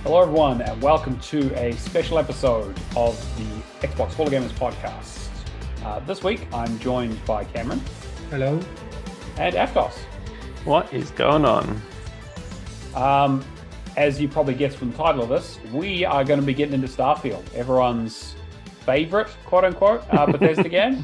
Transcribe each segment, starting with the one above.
Hello, everyone, and welcome to a special episode of the Xbox Hall of Gamers podcast. This week, I'm joined by Cameron. Hello. And Aftos. What is going on? As you probably guessed from the title of this, we are going to be getting into Starfield, everyone's favorite, quote-unquote, Bethesda game.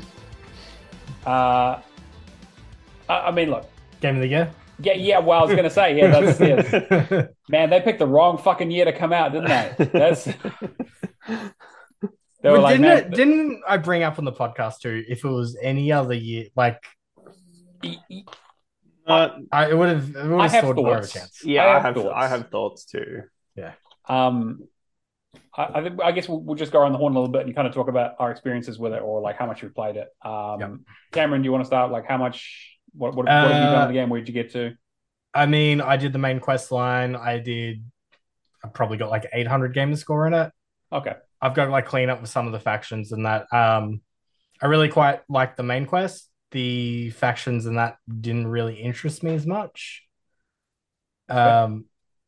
I mean, look. Game of the year? Yeah, well, I was going to say, that's it. Man, they picked the wrong fucking year to come out, didn't they? Didn't I bring up on the podcast too, if it was any other year, like... it would have stood more of a chance. Yeah, I have thoughts too. Yeah. I guess we'll just go around the horn a little bit and kind of talk about our experiences with it, or like how much we've played it. Cameron, do you want to start? Like, how much? What have you done in the game? Where did you get to? I mean, I did the main quest line. I probably got like 800 gamer score in it. Okay. I've got to like clean up with some of the factions and that. I really quite like the main quest. The factions and that didn't really interest me as much. And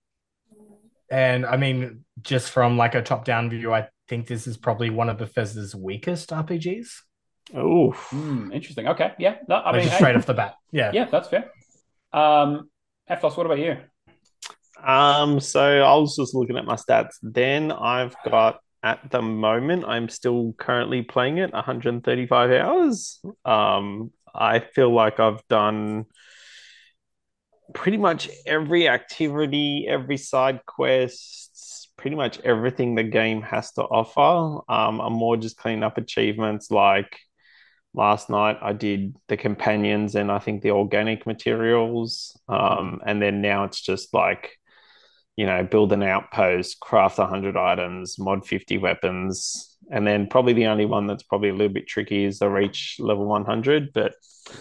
I mean, just from like a top-down view, I think this is probably one of Bethesda's weakest RPGs. Oh, interesting. Okay, yeah. No, I mean, straight off the bat. Yeah, that's fair. Aftos, what about you? So I was just looking at my stats. Then I've got, at the moment, I'm still currently playing it 135 hours. I feel like I've done pretty much every activity, every side quests, pretty much everything the game has to offer. I'm more just cleaning up achievements. Like last night, I did the companions and I think the organic materials. And then now it's just like, build an outpost, craft 100 items, mod 50 weapons. And then probably the only one that's probably a little bit tricky is to reach level 100. But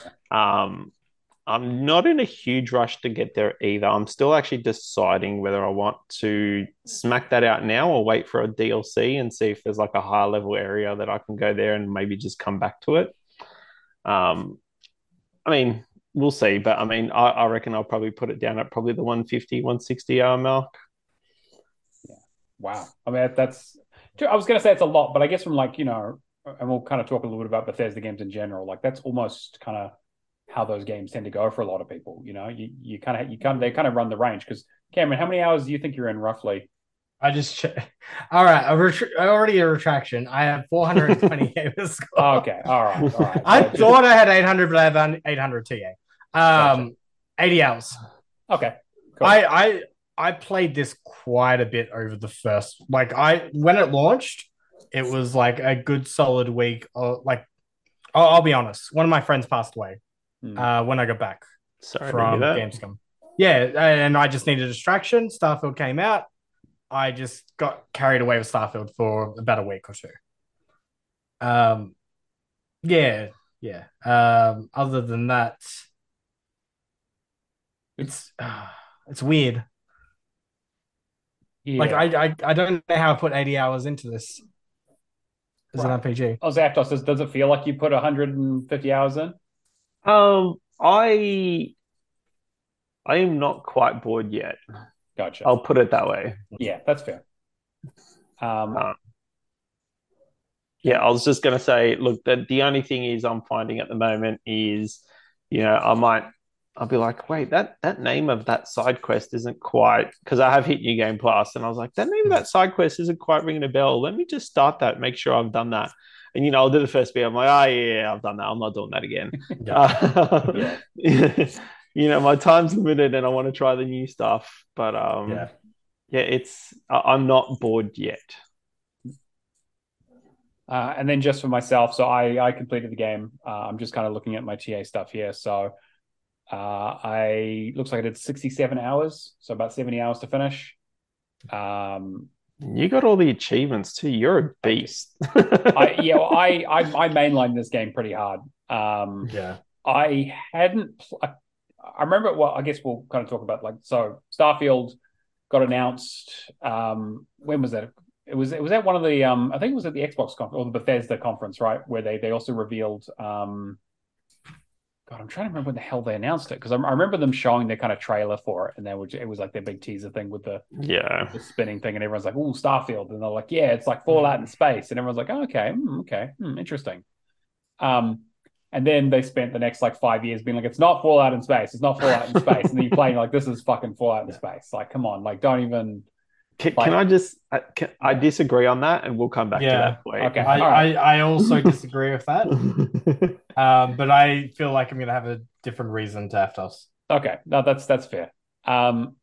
I'm not in a huge rush to get there either. I'm still actually deciding whether I want to smack that out now or wait for a DLC and see if there's like a higher level area that I can go there and maybe just come back to it. I mean, we'll see. But I mean, I reckon I'll probably put it down at probably the 150, 160 hour mark. Yeah. Wow. I mean, I was going to say it's a lot, but I guess from like, and we'll kind of talk a little bit about Bethesda games in general. Like that's almost kind of how those games tend to go for a lot of people. They kind of run the range. Because Cameron, how many hours do you think you're in roughly? I just all right. Already a retraction. I have 420 gamer score. Okay, all right. I thought I had 800, but I have 800 TA. Gotcha. 80 hours. Okay, cool. I played this quite a bit over the first. Like when it launched, it was like a good solid week. I'll be honest. One of my friends passed away when I got back from Gamescom. Yeah, and I just needed a distraction. Starfield came out. I just got carried away with Starfield for about a week or two. Yeah. Other than that, it's weird. Yeah. Like I don't know how I put 80 hours into this as an RPG. Oh, Zapdos, does it feel like you put 150 hours in? I am not quite bored yet. Gotcha. I'll put it that way. Yeah, that's fair. I was just going to say, look, the only thing is I'm finding at the moment is, I'll be like, wait, that name of that side quest isn't quite, because I have hit New Game Plus, and I was like, that name of that side quest isn't quite ringing a bell. Let me just start that, make sure I've done that. And, I'll do the first bit. I'm like, oh, yeah, I've done that. I'm not doing that again. My time's limited and I want to try the new stuff. But, I'm not bored yet. And then just for myself, so I completed the game. I'm just kind of looking at my TA stuff here. So looks like I did 67 hours, so about 70 hours to finish. You got all the achievements too. You're a beast. I mainlined this game pretty hard. I hadn't. I remember. Well, I guess we'll kind of talk about so Starfield got announced. When was that? It was at one of the. I think it was at the Xbox conference or the Bethesda conference, right? Where they also revealed. God, I'm trying to remember when the hell they announced it because I remember them showing their kind of trailer for it, and then it was like their big teaser thing with the spinning thing, and everyone's like, "Oh, Starfield," and they're like, "Yeah, it's like Fallout in space," and everyone's like, oh, "Okay, interesting." And then they spent the next like 5 years being like, "It's not Fallout in space, it's not Fallout in space," and then you're playing like, "This is fucking Fallout in space." Like, come on, like, don't even. Can I just? I disagree on that, and we'll come back to that point. Okay. I also disagree with that. But I feel like I'm gonna have a different reason to Aptos. Okay, no, that's fair. I'm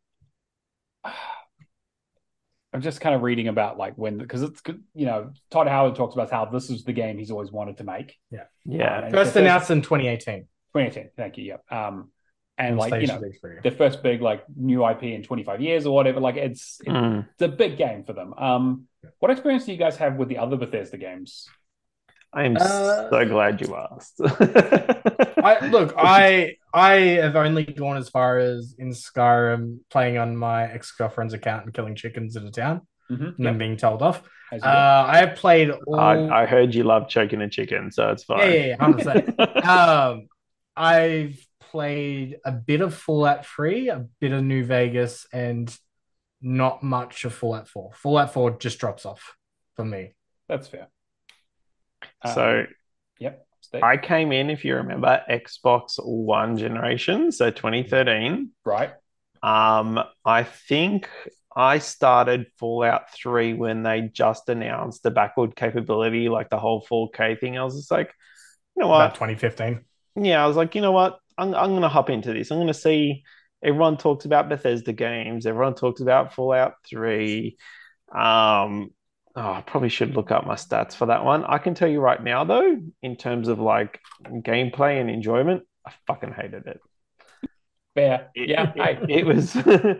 just kind of reading about like when, because it's, Todd Howard talks about how this is the game he's always wanted to make. Yeah. First announced in 2018. 2018. Thank you. Yeah. And like, their first big like new IP in 25 years or whatever. Like it's a big game for them. What experience do you guys have with the other Bethesda games? I am so glad you asked. I have only gone as far as in Skyrim playing on my ex-girlfriend's account and killing chickens in a town and then being told off. I have played all... I heard you love choking a chicken, so it's fine. Yeah, 100%. I've played a bit of Fallout 3, a bit of New Vegas, and not much of Fallout 4. Fallout 4 just drops off for me. That's fair. So, yep. I came in, if you remember, Xbox One generation, so 2013. Right. I think I started Fallout 3 when they just announced the backward capability, like the whole 4K thing. I was just like, you know what? About 2015. Yeah, I was like, you know what? I'm going to hop into this. I'm going to see. Everyone talks about Bethesda games. Everyone talks about Fallout 3. I probably should look up my stats for that one. I can tell you right now, though, in terms of like gameplay and enjoyment, I fucking hated it. Fair. It was.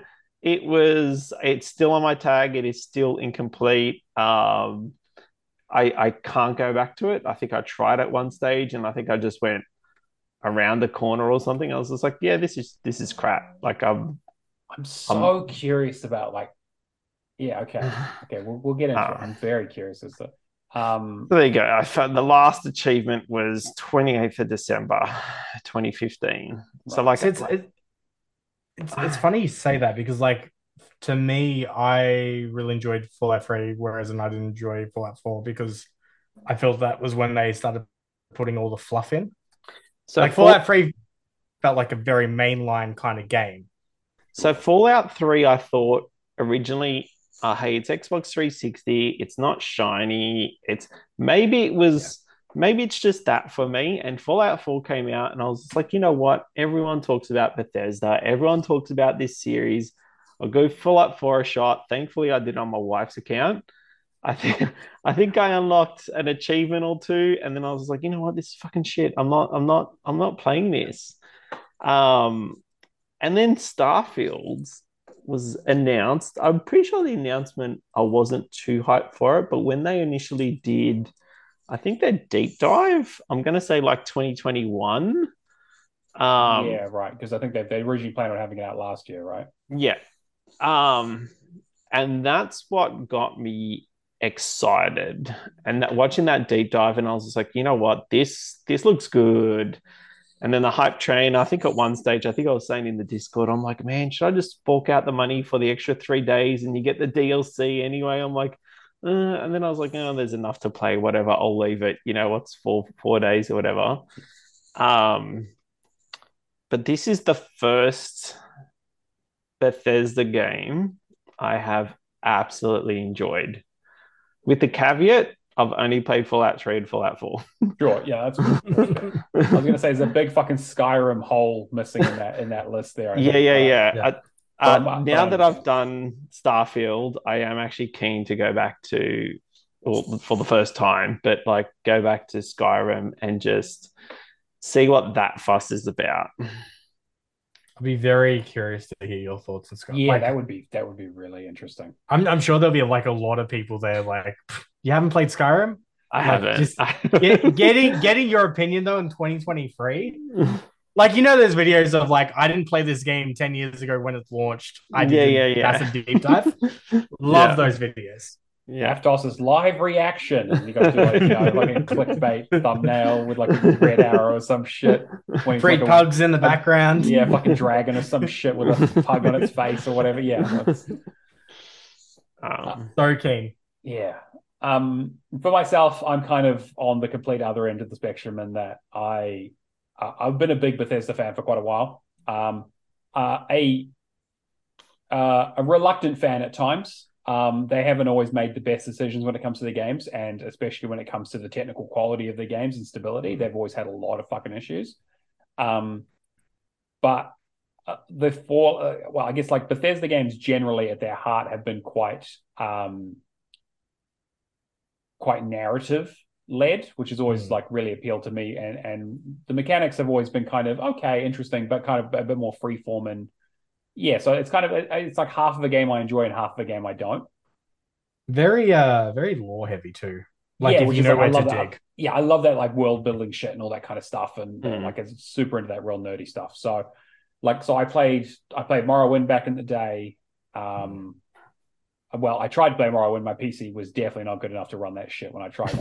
It's still on my tag. It is still incomplete. I can't go back to it. I think I tried at one stage, and I think I just went around the corner or something. I was just like, yeah, this is crap. Like I'm so curious about like. Yeah, okay. We'll get into it. I'm very curious as to. So there you go. I found the last achievement was 28th of December, 2015. Right. So like it's funny you say that because like to me, I really enjoyed Fallout 3, whereas I didn't enjoy Fallout 4 because I felt that was when they started putting all the fluff in. So like Fallout 3 felt like a very mainline kind of game. So Fallout 3, I thought originally, hey, it's Xbox 360. It's not shiny. Maybe it's just that for me. And Fallout 4 came out, and I was just like, you know what? Everyone talks about Bethesda. Everyone talks about this series. I'll go Fallout 4 a shot. Thankfully, I did it on my wife's account. I think I unlocked an achievement or two, and then I was like, you know what? This is fucking shit. I'm not playing this. And then Starfield was announced. I'm pretty sure the announcement, I wasn't too hyped for it, but when they initially did, I think their deep dive, I'm going to say like 2021. Yeah, right. Because I think they originally planned on having it out last year, right? Yeah. And that's what got me excited. And watching that deep dive, and I was just like, you know what, this looks good. And then the hype train, I think at one stage, I think I was saying in the Discord, I'm like, man, should I just fork out the money for the extra 3 days and you get the DLC anyway? I'm like, and then I was like, oh, there's enough to play, whatever. I'll leave it. What's 4 days or whatever. But this is the first Bethesda game I have absolutely enjoyed. With the caveat, I've only played Fallout 3 and Fallout 4. Sure, yeah, that's I was going to say there's a big fucking Skyrim hole missing in that list there. Yeah. Now that I've done Starfield, I am actually keen to go back to, for the first time, but like go back to Skyrim and just see what that fuss is about. I'd be very curious to hear your thoughts on Skyrim. Yeah, that would be really interesting. I'm sure there'll be like a lot of people there like, you haven't played Skyrim? I haven't. Just getting your opinion though in 2023. Like, there's videos of like, I didn't play this game 10 years ago when it launched. I did a massive deep dive. Love those videos. Yeah. Aptos's live reaction. And you got to do like, like a clickbait thumbnail with like a red arrow or some shit. When he's Three like pugs in the background. yeah, fucking dragon or some shit with a pug on its face or whatever. Yeah, that's So keen. yeah. For myself, I'm kind of on the complete other end of the spectrum in that I've been a big Bethesda fan for quite a while. A reluctant fan at times. They haven't always made the best decisions when it comes to their games, and especially when it comes to the technical quality of their games and stability. They've always had a lot of fucking issues. But well, I guess like Bethesda games generally at their heart have been quite narrative led, which has always like really appealed to me. And the mechanics have always been kind of okay, interesting, but kind of a bit more freeform. And yeah, so it's like half of a game I enjoy and half of a game I don't. Very lore heavy too. Like Yeah, if which you is know like, I where to love that. dig. Yeah, I love that like world building shit and all that kind of stuff, and like it's super into that real nerdy stuff. So, so I played Morrowind back in the day. Well, I tried to play Morrowind. My PC was definitely not good enough to run that shit when I tried.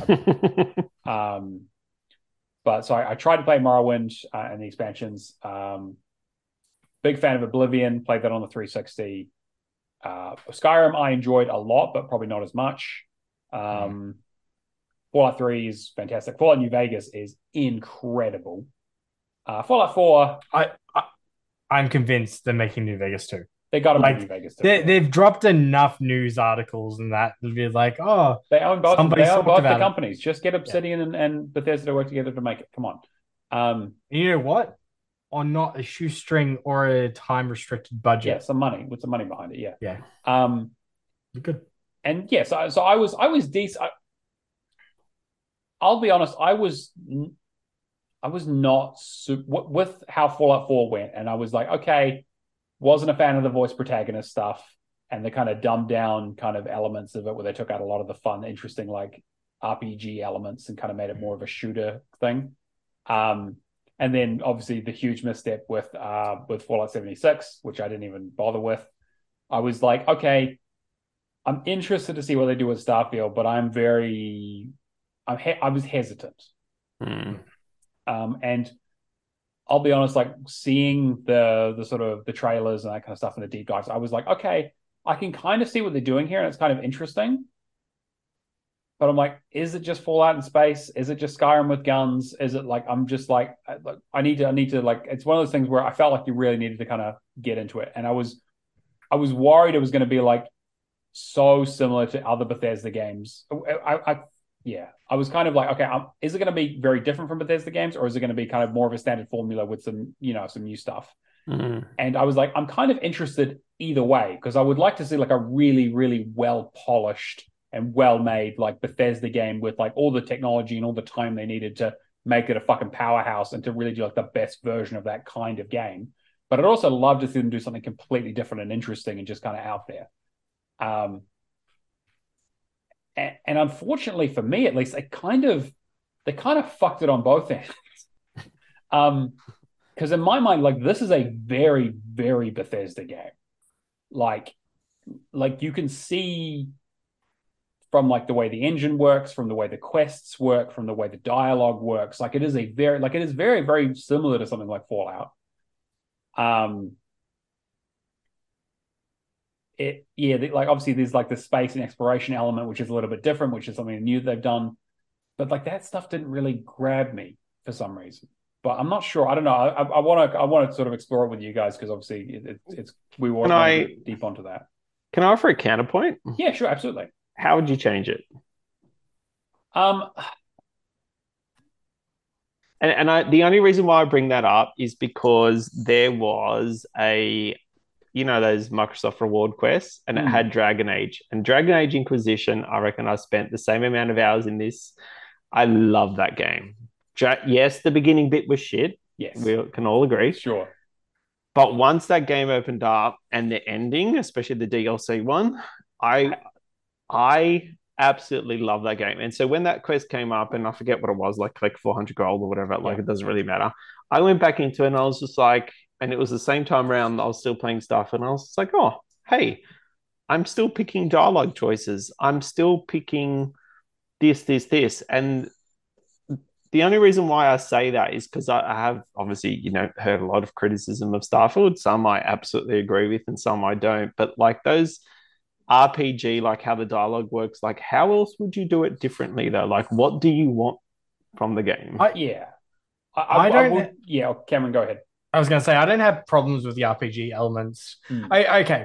But so I tried to play Morrowind and the expansions. Big fan of Oblivion. Played that on the 360. Skyrim I enjoyed a lot, but probably not as much. Fallout 3 is fantastic. Fallout New Vegas is incredible. Fallout 4, I'm convinced they're making New Vegas too. they got to make Like New Vegas too. they've dropped enough news articles and that to be like, oh, They own both. somebody's They own talked both the about it. companies. Just get Obsidian and Bethesda to work together to make it. Come on. You know what? On not a shoestring or a time restricted budget. Yeah, some money with some money behind it. Yeah. Yeah. Good. And yeah, so I was decent. I'll be honest. I was not super with how Fallout 4 went, and I was like, okay, wasn't a fan of the voice protagonist stuff and the kind of dumbed down kind of elements of it, where they took out a lot of the fun, interesting like RPG elements and kind of made it more of a shooter thing. And then obviously the huge misstep with Fallout 76, which I didn't even bother with. I was like, okay, I'm interested to see what they do with Starfield, but I was hesitant. And I'll be honest, like seeing the sort of the trailers and that kind of stuff in the deep dives, I was like, okay, I can kind of see what they're doing here, and it's kind of interesting. But I'm like, is it just Fallout in space? Is it just Skyrim with guns? Is it like I'm just like I need to like it's one of those things where I felt like you really needed to kind of get into it, and I was worried it was going to be like so similar to other Bethesda games. I was kind of like, okay, is it going to be very different from Bethesda games, or is it going to be kind of more of a standard formula with some some new stuff? And I was like, I'm kind of interested either way, because I would like to see like a really, really well polished and well made like Bethesda game with like all the technology and all the time they needed to make it a fucking powerhouse and to really do like the best version of that kind of game. But I'd also love to see them do something completely different and interesting and just kind of out there. And unfortunately for me, at least, they kind of fucked it on both ends. Because in my mind, like this is a very, very Bethesda game. Like you can see from like the way the engine works, from the way the quests work, from the way the dialogue works. Like it is very, very similar to something like Fallout. Like obviously there's like the space and exploration element, which is a little bit different, which is something new they've done. But like that stuff didn't really grab me for some reason. But I'm not sure. I don't know. I want to sort of explore it with you guys, because obviously we want to get deep onto that. Can I offer a counterpoint? Yeah, sure, absolutely. How would you change it? The only reason why I bring that up is because there was those Microsoft reward quests, and it had Dragon Age. And Dragon Age Inquisition, I reckon I spent the same amount of hours in this. I love that game. Yes, the beginning bit was shit. Yes. We can all agree. Sure. But once that game opened up and the ending, especially the DLC one, I absolutely love that game. And so when that quest came up, and I forget what it was, like collect 400 gold or whatever, it doesn't really matter. I went back into it and I was just like, and it was the same time around I was still playing stuff, and I was just like, oh, hey, I'm still picking dialogue choices. I'm still picking this. And the only reason why I say that is because I have obviously, heard a lot of criticism of Starfield. Some I absolutely agree with, and some I don't. But like those RPG, like how the dialogue works, like how else would you do it differently though? Like, what do you want from the game? Yeah. I I don't. would, yeah, Cameron, go ahead. I was going to say I don't have problems with the RPG elements. Okay.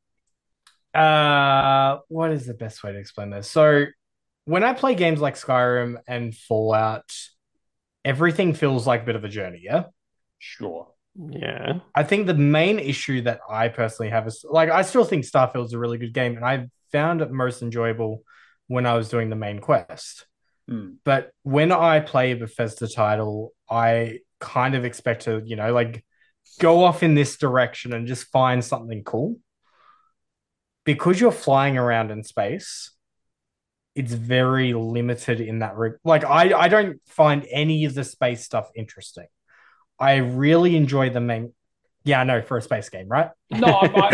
What is the best way to explain this? So, when I play games like Skyrim and Fallout, everything feels like a bit of a journey. Yeah. Sure. Yeah. I think the main issue that I personally have is like I still think Starfield's a really good game, and I found it most enjoyable when I was doing the main quest. But when I play a Bethesda title, I kind of expect to, like go off in this direction and just find something cool. Because you're flying around in space, it's very limited in that. Like, I don't find any of the space stuff interesting. I really enjoy the main. Yeah, I know, for a space game, right? No,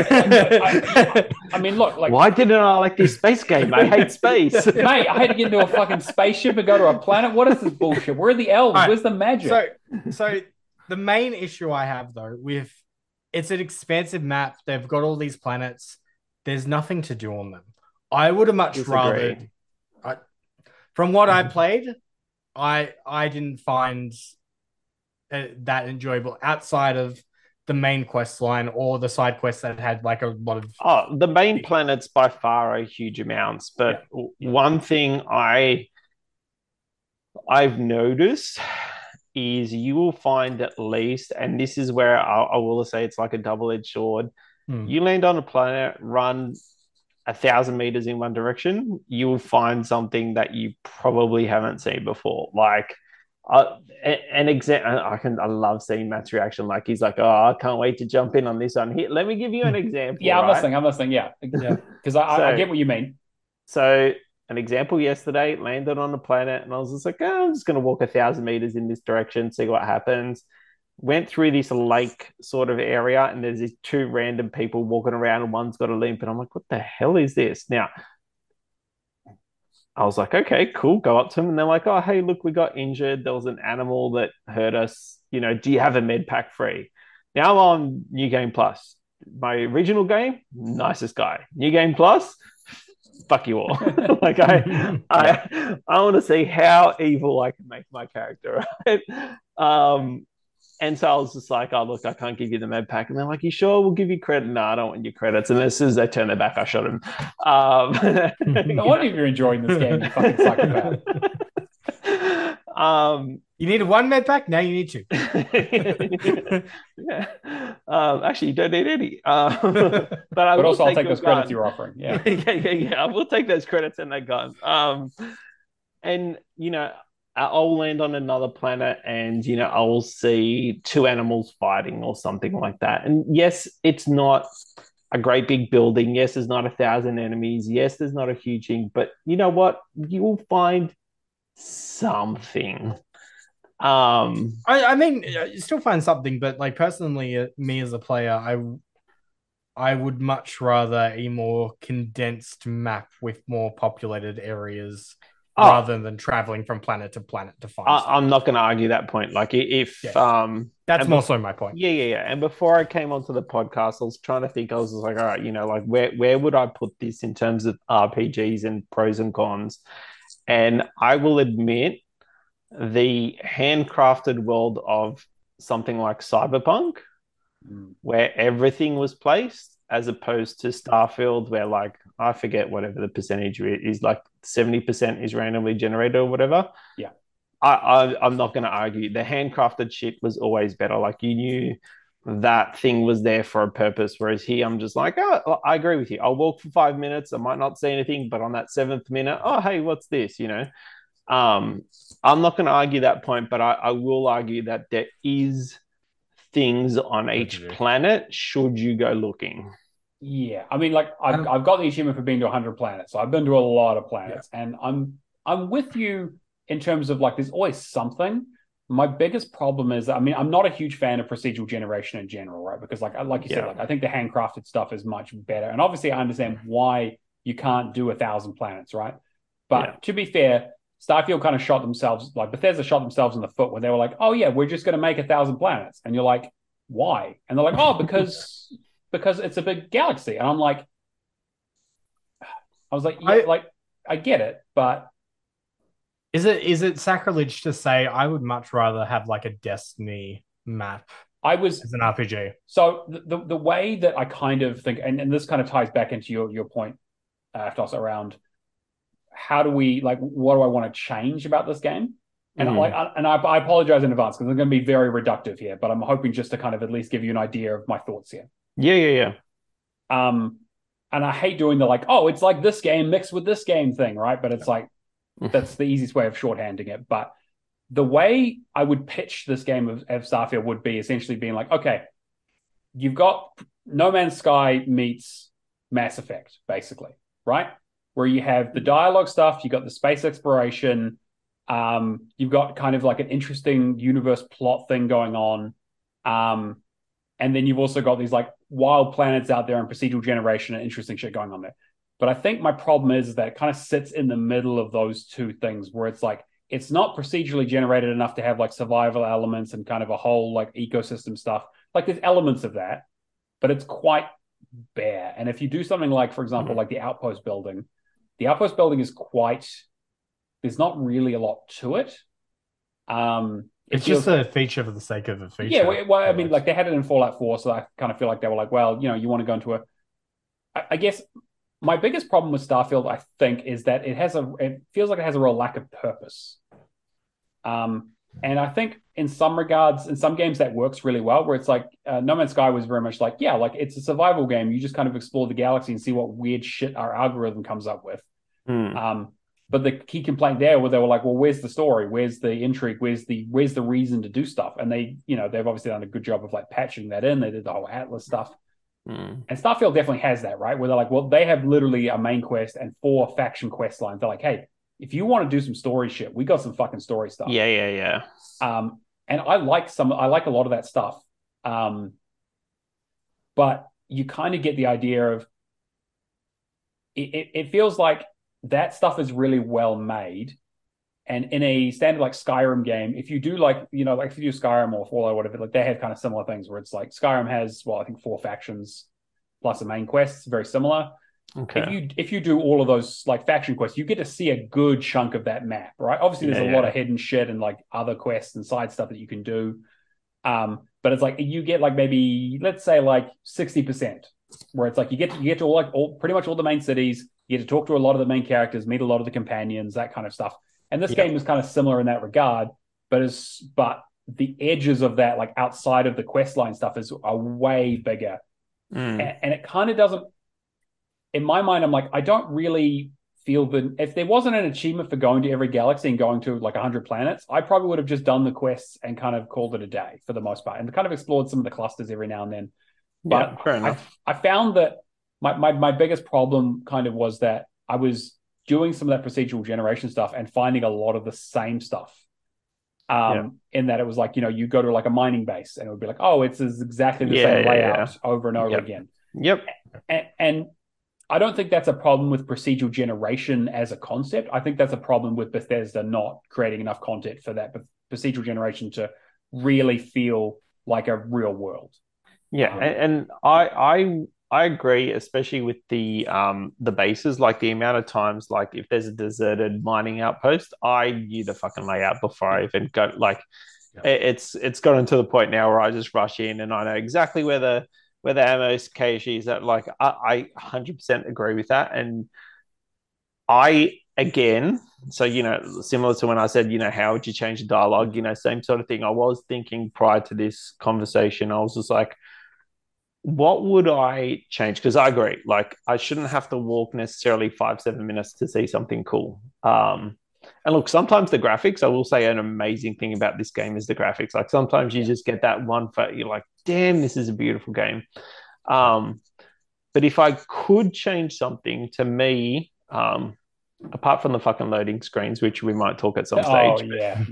I mean, look, like, why didn't I like this space game? I hate space, mate. I had to get into a fucking spaceship and go to a planet. What is this bullshit? Where are the elves? Right. Where's the magic? So the main issue I have though with it's an expansive map. They've got all these planets. There's nothing to do on them. I would have much rather. From what I played, I didn't find that enjoyable outside of the main quest line or the side quests that had like a lot of the main planets by far are huge amounts, but one thing I've noticed is you will find at least, and this is where I will say it's like a double-edged sword. You land on a planet, run 1,000 meters in one direction, you will find something that you probably haven't seen before. Like an example, I love seeing Matt's reaction. Like he's like, "Oh, I can't wait to jump in on this one." Here, let me give you an example. Yeah, I'm listening. Yeah, because I get what you mean. So, an example yesterday, landed on a planet, and I was just like, "Oh, I'm just going to walk 1,000 meters in this direction, see what happens." Went through this lake sort of area, and there's these two random people walking around, and one's got a limp, and I'm like, "What the hell is this?" Now, I was like, okay, cool. Go up to them. And they're like, oh, hey, look, we got injured. There was an animal that hurt us. Do you have a med pack free? Now I'm on New Game Plus. My original game, nicest guy. New Game Plus, fuck you all. Like I want to see how evil I can make my character. Right? And so I was just like, oh, look, I can't give you the med pack. And they're like, you sure? We'll give you credit. No, I don't want your credits. And as soon as they turn their back, I shot him. No wonder you're enjoying this game, you fucking psychopath. You needed one med pack? Now you need two. Yeah. Actually, you don't need any. But also, I'll take those credits you're offering. Yeah. I will take those credits and that gun. And, I'll land on another planet and, I'll see two animals fighting or something like that. And yes, it's not a great big building. Yes, there's not 1,000 enemies. Yes, there's not a huge thing. But you know what? You will find something. I mean, you still find something. But like personally, me as a player, I would much rather a more condensed map with more populated areas. Rather than traveling from planet to planet to find stuff. I'm not going to argue that point. Like if that's more so my point. Yeah. And before I came onto the podcast, I was trying to think. I was just like, all right, like where would I put this in terms of RPGs and pros and cons? And I will admit, the handcrafted world of something like Cyberpunk, where everything was placed, as opposed to Starfield, where like I forget whatever the percentage is, like 70% is randomly generated or whatever. Yeah, I'm not going to argue. The handcrafted shit was always better. Like you knew that thing was there for a purpose. Whereas here, I'm just like, oh, I agree with you. I'll walk for 5 minutes. I might not see anything, but on that seventh minute, oh hey, what's this? I'm not going to argue that point, but I will argue that there is things on each planet should you go looking. Yeah, I mean, like I've got the achievement for being to 100 planets, so I've been to a lot of planets, and I'm with you in terms of like there's always something, my biggest problem is, I mean, I'm not a huge fan of procedural generation in general, right? Because like you said, Yeah. like I think the handcrafted stuff is much better. And obviously I understand why you can't do 1,000 planets, right? But Yeah. to be fair, Starfield kind of shot themselves, like Bethesda shot themselves in the foot when they were like, oh yeah, we're just gonna make 1,000 planets. And you're like, why? And they're like, oh, because it's a big galaxy. And I'm like, I was like, yeah, I like I get it, but is it sacrilege to say I would much rather have like a Destiny map I was as an RPG? so the way that I kind of think, and this kind of ties back into your point, Aftos, around how do we like what do I want to change about this game? And Mm. I apologize in advance because I'm going to be very reductive here, but I'm hoping just to kind of at least give you an idea of my thoughts here. Yeah, yeah, Um, and I hate doing the like, oh, it's like this game mixed with this game thing, right? But it's like yeah. that's the easiest way of shorthanding it. But the way I would pitch this game of Starfield would be essentially being like, okay, you've got No Man's Sky meets Mass Effect, basically, right? Where you have the dialogue stuff, you got the space exploration, you've got kind of like an interesting universe plot thing going on, and then you've also got these like wild planets out there and procedural generation and interesting shit going on there. But I think my problem is that it kind of sits in the middle of those two things, where it's like it's not procedurally generated enough to have like survival elements and kind of a whole like ecosystem stuff. Like there's elements of that, but it's quite bare. And if you do something like, for example, like the outpost building is quite, there's not really a lot to it. It It's feels, just a feature for the sake of a yeah, feature. well, I mean, like they had it in Fallout 4, so I kind of feel like they were like, well, you know, you want to go into I guess my biggest problem with Starfield, I think, is that it feels like it has a real lack of purpose. And I think in some regards, in some games that works really well, where it's like No Man's Sky was very much like, yeah, like it's a survival game. You just kind of explore the galaxy and see what weird shit our algorithm comes up with. Mm. But the key complaint there where they were like, well, where's the story? Where's the intrigue? Where's the reason to do stuff? And they, you know, they've obviously done a good job of like patching that in. They did the whole Atlas stuff. Mm. And Starfield definitely has that, right? Where they're like, well, they have literally a main quest and 4 faction quest lines. They're like, hey, if you want to do some story shit, we got some fucking story stuff. Yeah, yeah, yeah. And I like a lot of that stuff. But you kind of get the idea of it feels like that stuff is really well made. And in a standard like Skyrim game, if you do like, you know, like if you do Skyrim or Fallout or whatever, like they have kind of similar things where it's like Skyrim has, well, I think 4 factions plus a main quest. It's very similar. Okay. If you do all of those like faction quests, you get to see a good chunk of that map, right? Obviously, there's a lot of hidden shit and like other quests and side stuff that you can do. But it's like you get like maybe let's say like 60%, where it's like you get to all pretty much all the main cities. You get to talk to a lot of the main characters, meet a lot of the companions, that kind of stuff. And this game is kind of similar in that regard, but the edges of that, like outside of the quest line stuff, are way bigger. And it kind of doesn't. In my mind, I'm like, I don't really feel that if there wasn't an achievement for going to every galaxy and going to like 100 planets, I probably would have just done the quests and kind of called it a day for the most part and kind of explored some of the clusters every now and then. But Yeah, fair enough. I found that my biggest problem kind of was that I was doing some of that procedural generation stuff and finding a lot of the same stuff. In that it was like, you know, you go to like a mining base and it would be like, oh, it's exactly the same layout over and over again. Yep. And I don't think that's a problem with procedural generation as a concept. I think that's a problem with Bethesda not creating enough content for that procedural generation to really feel like a real world. Yeah, and I agree, especially with the bases, like the amount of times, like if there's a deserted mining outpost, I knew the fucking layout before I even go. Like, it's gotten to the point now where I just rush in and I know exactly where the ammo cache is at. Like, I 100% agree with that, and I again, so you know, similar to when I said, you know, how would you change the dialogue? You know, same sort of thing. I was thinking prior to this conversation, I was just like, what would I change? Because I agree, like I shouldn't have to walk necessarily 5-7 minutes to see something cool. And look, sometimes the graphics, I will say, an amazing thing about this game is the graphics. Like sometimes you just get that one for you're like, damn, this is a beautiful game. But if I could change something to me, apart from the fucking loading screens, which we might talk at some Oh stage. yeah,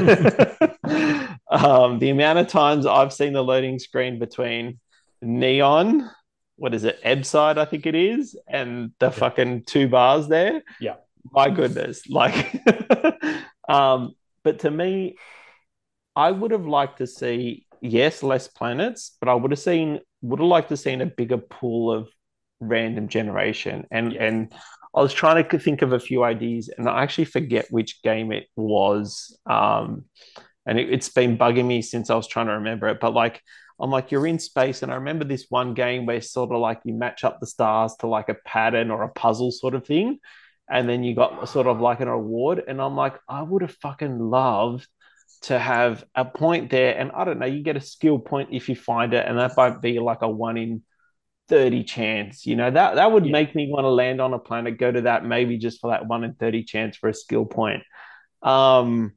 The amount of times I've seen the loading screen between Neon, what is it, Ebside, I think it is, and the fucking 2 bars there. yeah. My goodness. Like, um, but to me, I would have liked to see, yes, less planets, but I would have liked to seen a bigger pool of random generation. And I was trying to think of a few ideas, and I actually forget which game it was. And it's been bugging me since I was trying to remember it. But like, I'm like, you're in space, and I remember this one game where sort of like you match up the stars to like a pattern or a puzzle sort of thing, and then you got sort of like an award. And I'm like, I would have fucking loved to have a point there, and I don't know, you get a skill point if you find it, and that might be like a 1 in 30 chance. That would make me want to land on a planet, go to that maybe just for that 1 in 30 chance for a skill point. Um,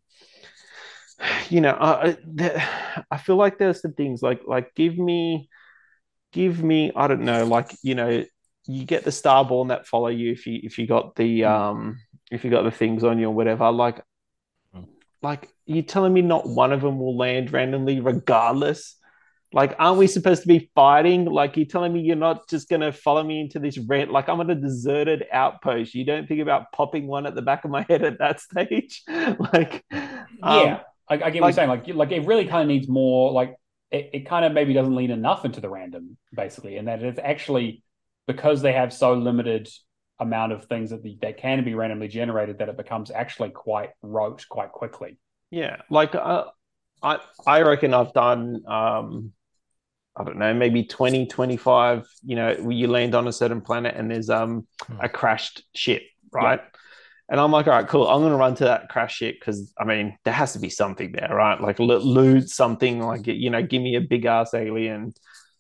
I feel like there's some things like give me I don't know, like you get the starborn that follow you if you got the if you got the things on you or whatever. Like you're telling me not one of them will land randomly regardless? Like, aren't we supposed to be fighting? Like, you're telling me you're not just going to follow me into this rent? Like, I'm at a deserted outpost. You don't think about popping one at the back of my head at that stage? Like, I get what you're saying. Like it really kind of needs more. Like it kind of maybe doesn't lean enough into the random, basically, and that it's actually because they have so limited amount of things that can be randomly generated that it becomes actually quite rote quite quickly. Yeah, like I reckon I've done I don't know, maybe 20, 25, you land on a certain planet and there's a crashed ship, right? Yeah. And I'm like, all right, cool. I'm going to run to that crash ship because, I mean, there has to be something there, right? Like loot something, like, give me a big ass alien.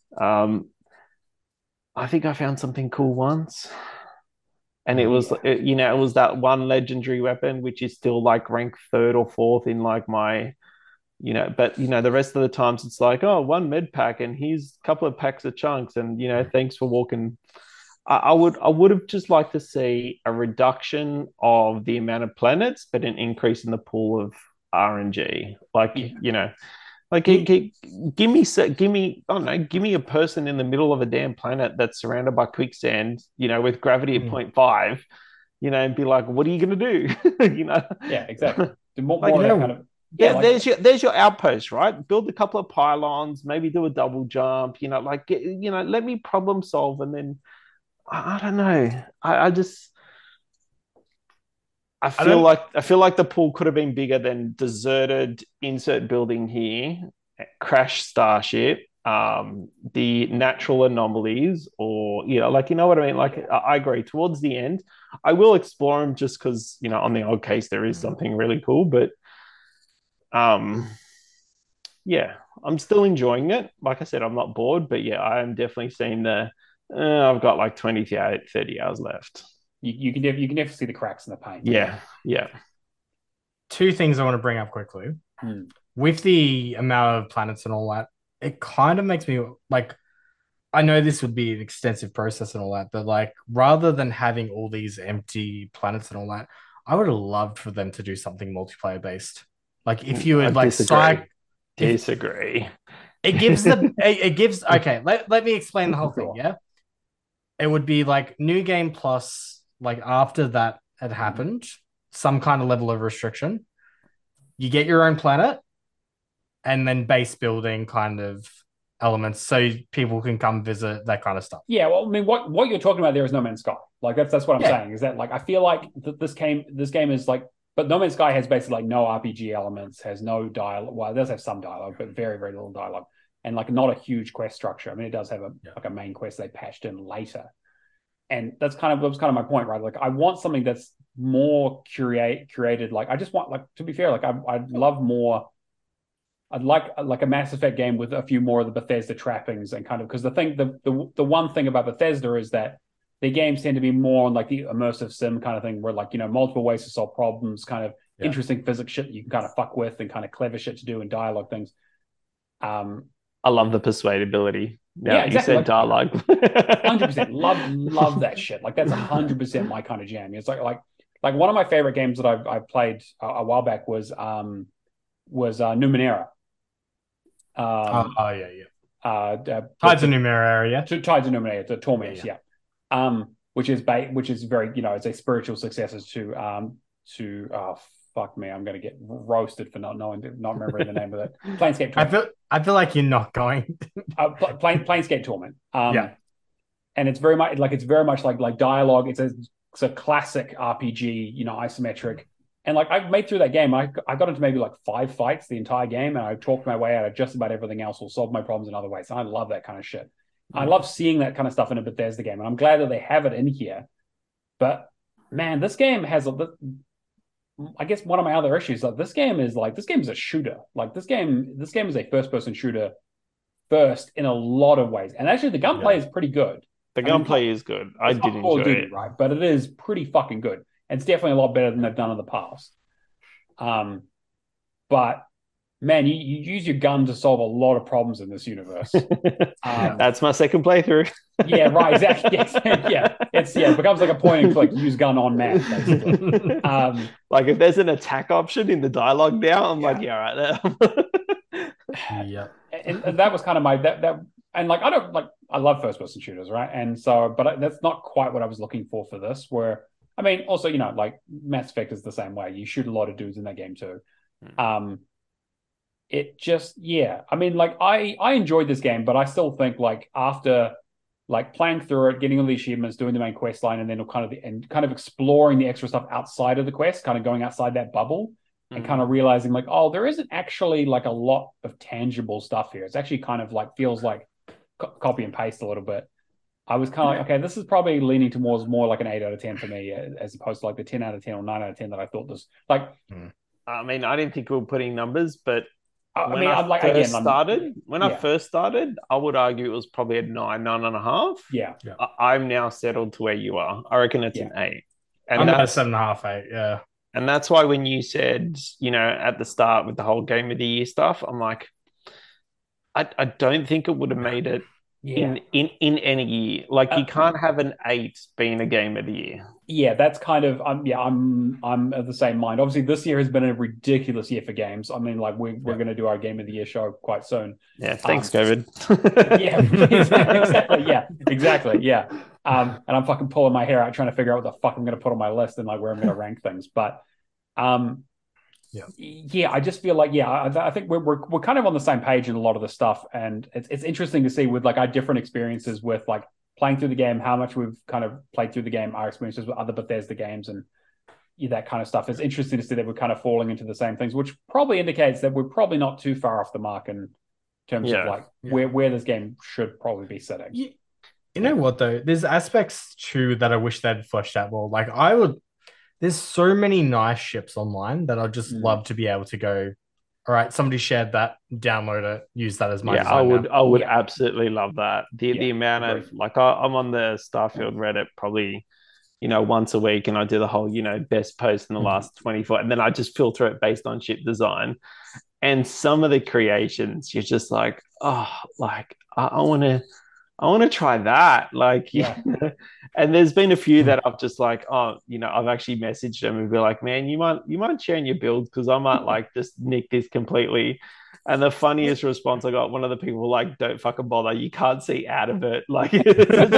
I think I found something cool once. And it was, it was that one legendary weapon, which is still like rank third or fourth in like my, but the rest of the times it's like, oh, one med pack and here's a couple of packs of chunks, and thanks for walking. I would have just liked to see a reduction of the amount of planets, but an increase in the pool of RNG. Like like give me I don't know, give me a person in the middle of a damn planet that's surrounded by quicksand, with gravity at 0.5, and be like, what are you gonna do? Yeah, exactly. More like, that kind of. Yeah, there's your outpost, right? Build a couple of pylons, maybe do a double jump. Let me problem solve, and then I don't know. I feel like the pool could have been bigger than deserted. Insert building here, crash starship, the natural anomalies, or like what I mean. Like I agree. Towards the end, I will explore them just because on the odd case there is something really cool, but. Yeah, I'm still enjoying it. Like I said, I'm not bored, but yeah, I am definitely seeing I've got like 20 to 30 hours left. You can definitely see the cracks in the paint. Yeah. Two things I want to bring up quickly. With the amount of planets and all that, it kind of makes me like, I know this would be an extensive process and all that, but like rather than having all these empty planets and all that, I would have loved for them to do something multiplayer based. Like if you would disagree. It gives okay, let me explain the whole thing. Yeah. It would be like new game plus, like after that had happened, some kind of level of restriction. You get your own planet and then base building kind of elements so people can come visit, that kind of stuff. Yeah, well, I mean, what you're talking about there is No Man's Sky. Like that's what I'm saying. Is that like I feel like this game is like, but No Man's Sky has basically like no RPG elements, has no dialogue. Well, it does have some dialogue, but very very little dialogue, and like not a huge quest structure. I mean, it does have like a main quest they patched in later, and that was kind of my point, right? Like I want something that's more curated. Like I just want, like, to be fair, like I'd love more. I'd like a Mass Effect game with a few more of the Bethesda trappings, and kind of, because the one thing about Bethesda is that their games tend to be more on like the immersive sim kind of thing, where like multiple ways to solve problems, kind of interesting physics shit that you can kind of fuck with, and kind of clever shit to do in dialogue things. I love the persuadability. Yeah, exactly. You said dialogue. 100% love that shit. Like that's 100% my kind of jam. It's like like one of my favorite games that I've played a while back was Numenera. Yeah, yeah. Tides of Numenera, yeah. Tides of Numenera, the Torment, Yeah. which is very, it's a spiritual successor to oh fuck me, I'm gonna get roasted for not remembering the name of it. Planescape Torment. I feel like you're not going. Planescape Torment. Yeah. And it's very much like dialogue. It's a classic RPG, isometric. And like I made through that game, I got into maybe like 5 fights the entire game, and I talked my way out of just about everything else, or solved my problems in other ways. And I love that kind of shit. I love seeing that kind of stuff in a Bethesda game, and I'm glad that they have it in here. But man, this game has I guess one of my other issues, like this game is a shooter. Like this game is a first-person shooter first in a lot of ways, and actually the gunplay is pretty good. The gunplay is good. I did enjoy it, right? But it is pretty fucking good. And it's definitely a lot better than they've done in the past. But man, you use your gun to solve a lot of problems in this universe. That's my second playthrough. Yeah, right, exactly. Yeah, it becomes like a point and click, use gun on man, basically. Like if there's an attack option in the dialogue now, I'm like, yeah, all right there. Yeah. And that was kind of and like I love first person shooters, right? And so, but that's not quite what I was looking for this. Where I mean, also like Mass Effect is the same way. You shoot a lot of dudes in that game too. It just I mean, like I enjoyed this game, but I still think like after like playing through it, getting all the achievements, doing the main quest line, and then kind of exploring the extra stuff outside of the quest, kind of going outside that bubble. And kind of realizing like, oh, there isn't actually like a lot of tangible stuff here. It's actually kind of like feels like copy and paste a little bit. I was kind of like, okay, this is probably leaning towards more like an 8 out of 10 for me, as opposed to like the 10 out of 10 or 9 out of 10 that I thought this. Like, I mean, I didn't think we were putting numbers, but when I first started, I would argue it was probably a 9.5. Yeah. I'm now settled to where you are. I reckon it's an 8. And I'm at 7.5, 8. Yeah. And that's why when you said, at the start with the whole Game of the Year stuff, I'm like, I don't think it would have made it in any year. Like you can't have an 8 being a Game of the Year. Yeah, that's kind of I'm of the same mind. Obviously, this year has been a ridiculous year for games. I mean, like we're going to do our Game of the Year show quite soon. Yeah, thanks, COVID. Yeah, exactly. Yeah, exactly. Yeah. And I'm fucking pulling my hair out trying to figure out what the fuck I'm going to put on my list and like where I'm going to rank things. But I just feel like I think we're kind of on the same page in a lot of the stuff, and it's interesting to see with like our different experiences with like playing through the game, how much we've kind of played through the game, our experiences with other Bethesda games, and that kind of stuff. It's interesting to see that we're kind of falling into the same things, which probably indicates that we're probably not too far off the mark in terms of like where this game should probably be sitting. You know what though? There's aspects too that I wish they'd fleshed out more. Like there's so many nice ships online that I'd just love to be able to go, all right, somebody shared that, download it, use that as my design. I would absolutely love that. The amount of like I'm on the Starfield Reddit probably, once a week, and I do the whole, best post in the last 24, and then I just filter it based on ship design. And some of the creations, you're just like, oh, like I want to try that. Like, and there's been a few that I've just like, oh, I've actually messaged them and be like, man, you might share your build because I might like just nick this completely. And the funniest response I got, one of the people like, don't fucking bother. You can't see out of it. Like, it's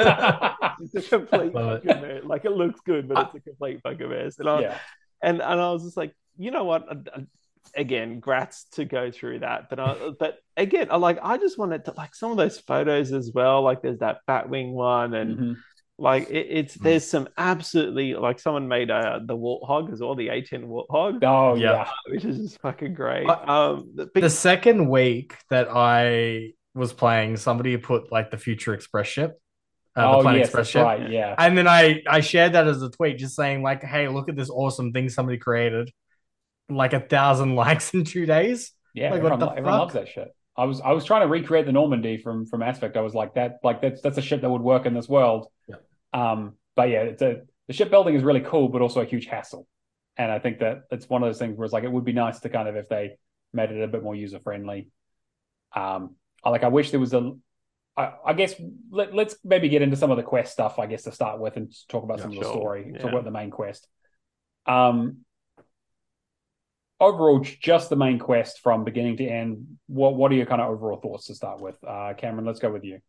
a complete fucking mess. Like, it looks good, but it's a complete fucking mess. And I was just like, you know what? Again, grats to go through that. But again, I just wanted to like some of those photos as well. Like, there's that Batwing one, and like there's some absolutely like someone made the Warthog as well, the A10 Warthog. Oh yeah, which is just fucking great. The second week that I was playing, somebody put like the Future Express ship. The Planet Express ship. Right, yeah. And then I shared that as a tweet, just saying like, hey, look at this awesome thing somebody created. Like 1,000 likes in 2 days. Yeah, like, everyone loves that shit. I was trying to recreate the Normandy from Mass Effect. I was like that's a ship that would work in this world. Yeah. But yeah, the shipbuilding is really cool, but also a huge hassle. And I think that it's one of those things where it's like it would be nice to kind of if they made it a bit more user friendly. I wish there was I guess let's maybe get into some of the quest stuff, I guess, to start with, and talk about some of the story. Talk about the main quest. Overall, just the main quest from beginning to end. What are your kind of overall thoughts to start with? Cameron, let's go with you.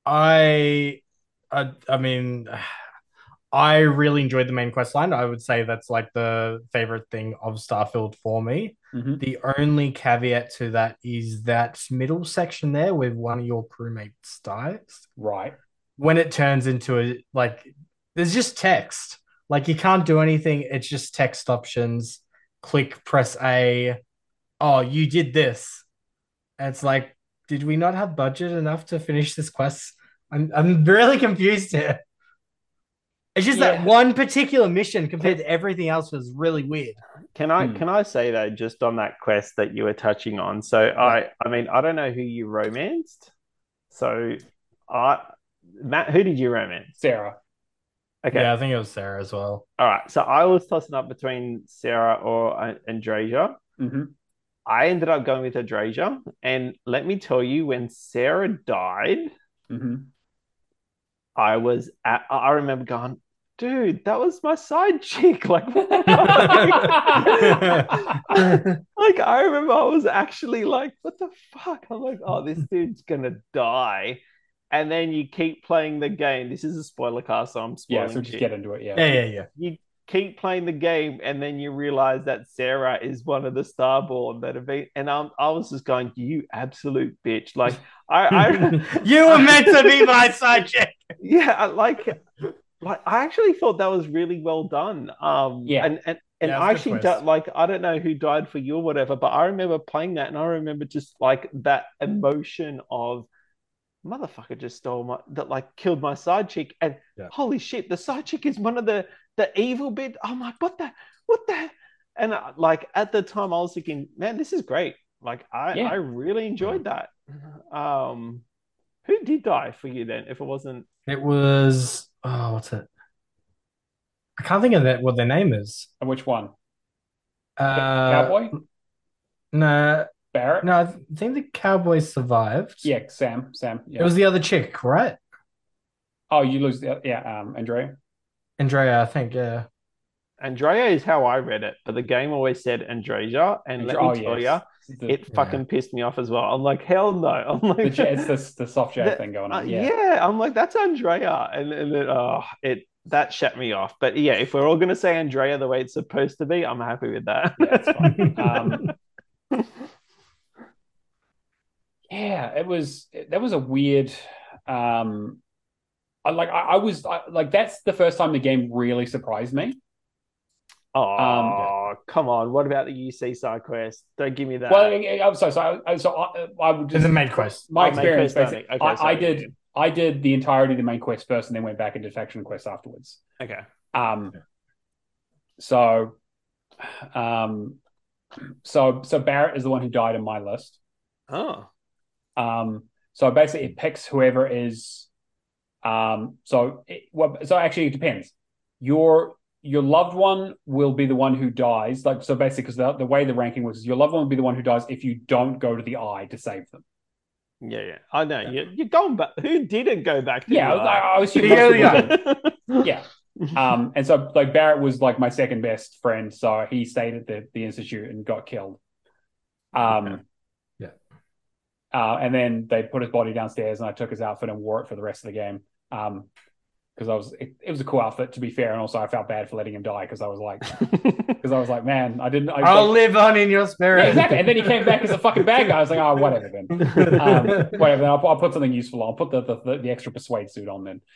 I mean, I really enjoyed the main quest line. I would say that's like the favorite thing of Starfield for me. Mm-hmm. The only caveat to that is that middle section there where one of your crewmates dies. Right. When it turns into a like, there's just text. Like you can't do anything. It's just text options. Click, press A. Oh, you did this. And it's like, did we not have budget enough to finish this quest? I'm really confused here. It's just that one particular mission compared to everything else was really weird. Can I say though, just on that quest that you were touching on? So I mean, I don't know who you romanced. So Matt, who did you romance? Sarah. Okay. Yeah, I think it was Sarah as well. All right. So I was tossing up between Sarah or Andreja. Mm-hmm. I ended up going with Andreja. And let me tell you, when Sarah died, I remember going, dude, that was my side chick. Like, like I remember I was actually like, what the fuck? I'm like, oh, this dude's gonna die. And then you keep playing the game. This is a spoiler cast, so I'm spoiling. Yeah, so just get into it. Yeah. You keep playing the game, and then you realize that Sarah is one of the Starborn that have been. And I was just going, you absolute bitch! Like you were meant to be my side chick. Yeah, like I actually thought that was really well done. And I actually like I don't know who died for you or whatever, but I remember playing that, and I remember just like that emotion of motherfucker just killed my side chick, and holy shit, the side chick is one of the evil bit. I'm like, what the, and like at the time I was thinking, man, this is great. Like I really enjoyed that. Who did die for you then? If it wasn't, it was what's it? I can't think of what their name is. And which one? Cowboy? No. Barrett? No, I think the Cowboys survived. Yeah, Sam. Yeah. It was the other chick, right? Oh, you lose the Andrea? Andrea, I think, yeah. Andrea is how I read it, but the game always said Andreja, and let me tell you, it fucking pissed me off as well. I'm like, hell no. I'm like, it's the soft J thing going on. I'm like, that's Andrea, and it that shut me off. But yeah, if we're all gonna say Andrea the way it's supposed to be, I'm happy with that. Yeah, it's fine. Yeah, that was a weird. That's the first time the game really surprised me. Oh, come on! What about the UC side quest? Don't give me that. Well, I'm sorry. I would just. It's the main quest. My experience, basically, I did the entirety of the main quest first, and then went back into faction quest afterwards. Okay. So Barrett is the one who died in my list. Oh. So basically, it picks whoever is. So actually, it depends. Your loved one will be the one who dies. Like, so basically, because the way the ranking works is your loved one will be the one who dies if you don't go to the eye to save them. Yeah. I know. You're going back. Who didn't go back to I was Yeah. And so like Barrett was like my second best friend, so he stayed at the institute and got killed. And then they put his body downstairs, and I took his outfit and wore it for the rest of the game. Because it was a cool outfit, to be fair, and also I felt bad for letting him die because I was like, man, I'll live on in your spirit. Yeah, exactly. And then he came back as a fucking bad guy. I was like, oh, whatever then. Whatever. Then I'll put something useful on. I'll put the extra persuade suit on then.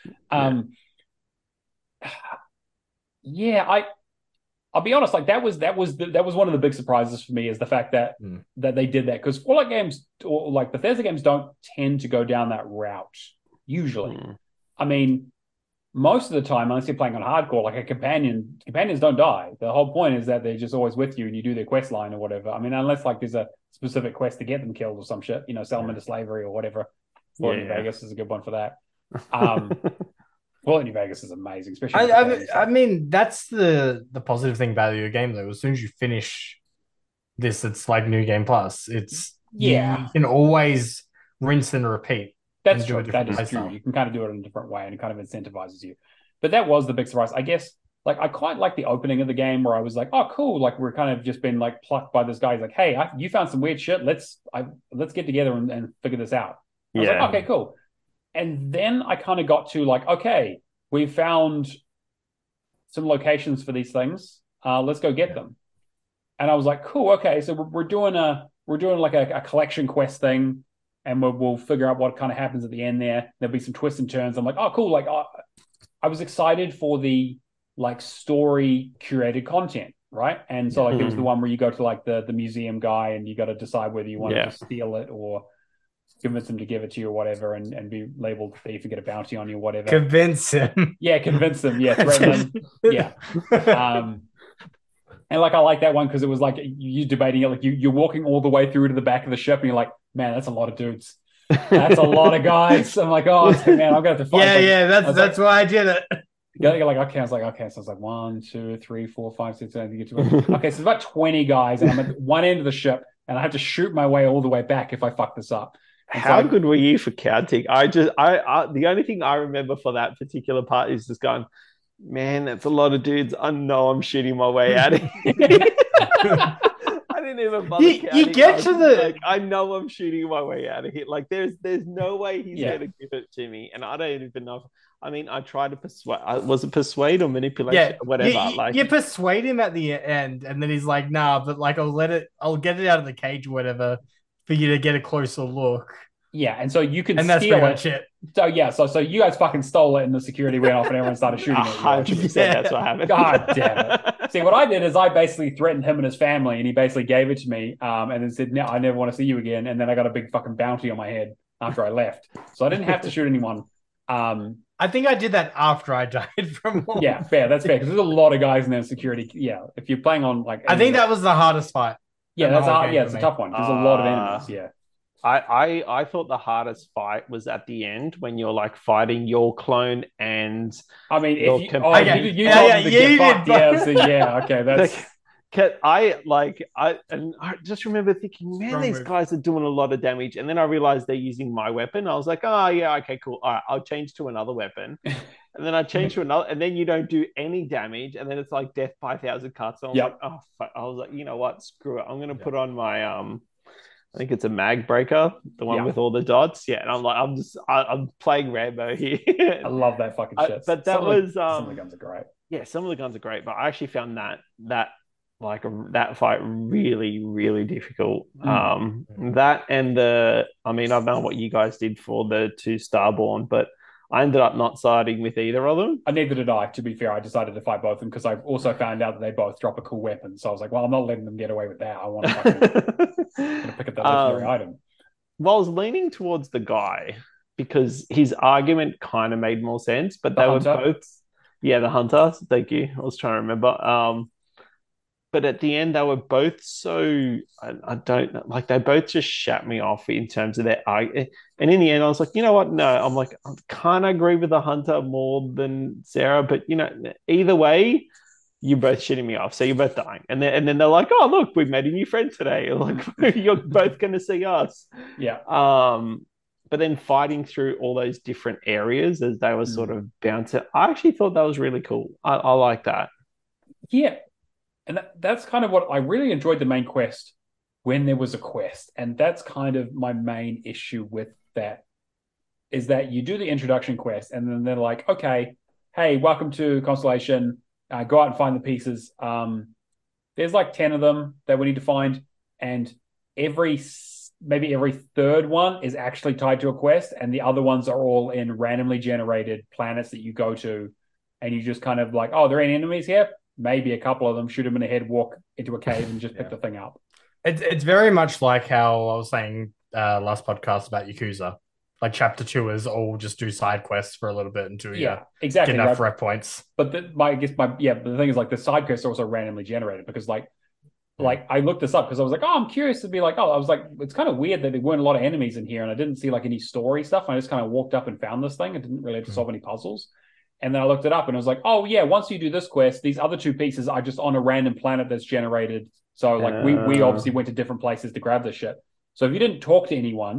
I'll be honest. Like that was one of the big surprises for me, is the fact that they did that, because Fallout games or like Bethesda games don't tend to go down that route usually. I mean, most of the time, unless you're playing on hardcore, like companions don't die. The whole point is that they're just always with you and you do their quest line or whatever. I mean, unless like there's a specific quest to get them killed or some shit, sell them into slavery or whatever. Fallout New Vegas is a good one for that. Fallout New Vegas is amazing, especially. I mean, that's the positive thing about your game, though. As soon as you finish this, it's like New Game Plus. You can always rinse and repeat. That's true. That is true. You can kind of do it in a different way, and it kind of incentivizes you. But that was the big surprise, I guess. like I quite like the opening of the game where I was like, oh, cool. Like we're kind of just been like plucked by this guy. He's like, hey, you found some weird shit. Let's get together and figure this out. I was like, okay, cool. And then I kind of got to like, okay, we found some locations for these things. Let's go get them. And I was like, cool, okay. So we're doing like a collection quest thing, and we'll figure out what kind of happens at the end there. There'll be some twists and turns. I'm like, oh, cool. Like I was excited for the like story curated content, right? And so like it was the one where you go to like the museum guy and you got to decide whether you want to steal it or convince him to give it to you or whatever, and be labeled thief and get a bounty on you or whatever. Convince him. Yeah, convince them. Yeah, threaten them. Yeah. And like I like that one because it was like you debating it, like you're walking all the way through to the back of the ship and you're like, man, that's a lot of dudes. That's a lot of guys. I'm like, oh man, I'm gonna have to fight. That's why I did it. You're like, okay, I was like, okay, so it's like 1, 2, 3, 4, 5, 6, 7, 8, 9, 10, 11. Okay, so it's about 20 guys, and I'm at one end of the ship, and I have to shoot my way all the way back if I fuck this up. And how good were you for counting? I the only thing I remember for that particular part is just going, man, that's a lot of dudes. I know I'm shooting my way out of here. I didn't even bother counting. You get to the like, I know I'm shooting my way out of here. Like there's no way he's going to give it to me, and I don't even know. I mean, I tried to persuade. Was it persuade or manipulation or whatever? You persuade him at the end, and then he's like, "Nah, but like I'll get it out of the cage or whatever for you to get a closer look." Yeah, and so you can and that's steal pretty much it. So yeah, so you guys fucking stole it, and the security went off, and everyone started shooting at you. 100%. That's what happened. God damn it! See, what I did is I basically threatened him and his family, and he basically gave it to me, and then said, "No, I never want to see you again." And then I got a big fucking bounty on my head after I left, so I didn't have to shoot anyone. I think I did that after I died from. Yeah, fair. That's fair because there's a lot of guys in there. Security. Yeah, if you're playing on like, I think that was the hardest fight. Yeah, that's hard. Yeah, it's a tough one. There's a lot of enemies. Yeah. I thought the hardest fight was at the end when you're like fighting your clone and I mean your if you okay, that's I just remember thinking, man, these guys are doing a lot of damage, and then I realized they're using my weapon. I was like, oh yeah, okay, cool. All right, I'll change to another weapon. And then I changed to another, and then you don't do any damage, and then it's like death by 1,000 cuts. So I was like, oh fuck. I was like, you know what? Screw it. I'm gonna put on my I think it's a mag breaker, the one with all the dots. Yeah, and I'm like, I'm playing Rambo here. I love that fucking shit. But some of the guns are great. Yeah, some of the guns are great, but I actually found that fight really, really difficult. That and I don't know what you guys did for the 2 Starborn, but I ended up not siding with either of them. Neither did I, to be fair. I decided to fight both of them because I also found out that they both drop a cool weapon. So I was like, well, I'm not letting them get away with that. I want to pick up that legendary item. Well, I was leaning towards the guy because his argument kind of made more sense, but they were both... Yeah, the hunter. Thank you. I was trying to remember. But at the end, they were both so... I don't know. Like, they both just shat me off in terms of their argument. And in the end, I was like, you know what? No, I'm like, I kind of agree with the hunter more than Sarah. But, either way, you're both shitting me off. So you're both dying. And then they're like, oh, look, we've made a new friend today. Like, you're both going to see us. Yeah. But then fighting through all those different areas as they were sort of bouncing, I actually thought that was really cool. I like that. Yeah. And that's kind of what I really enjoyed the main quest when there was a quest. And that's kind of my main issue with that, is that you do the introduction quest and then they're like, okay, hey, welcome to Constellation. Go out and find the pieces. There's like 10 of them that we need to find. And maybe every third one is actually tied to a quest. And the other ones are all in randomly generated planets that you go to. And you just kind of like, oh, there ain't enemies here? Maybe a couple of them, shoot them in the head, walk into a cave and just pick the thing up. It's very much like how I was saying last podcast about Yakuza. Like chapter 2 is all just do side quests for a little bit until you exactly, get enough rep points. But the thing is like the side quests are also randomly generated because like I looked this up because I was like, oh, I'm curious to be like, oh, I was like, it's kind of weird that there weren't a lot of enemies in here and I didn't see like any story stuff. I just kind of walked up and found this thing. I didn't really have to solve any puzzles. And then I looked it up and I was like, oh yeah, once you do this quest, these other 2 pieces are just on a random planet that's generated. So like we obviously went to different places to grab this shit. So if you didn't talk to anyone,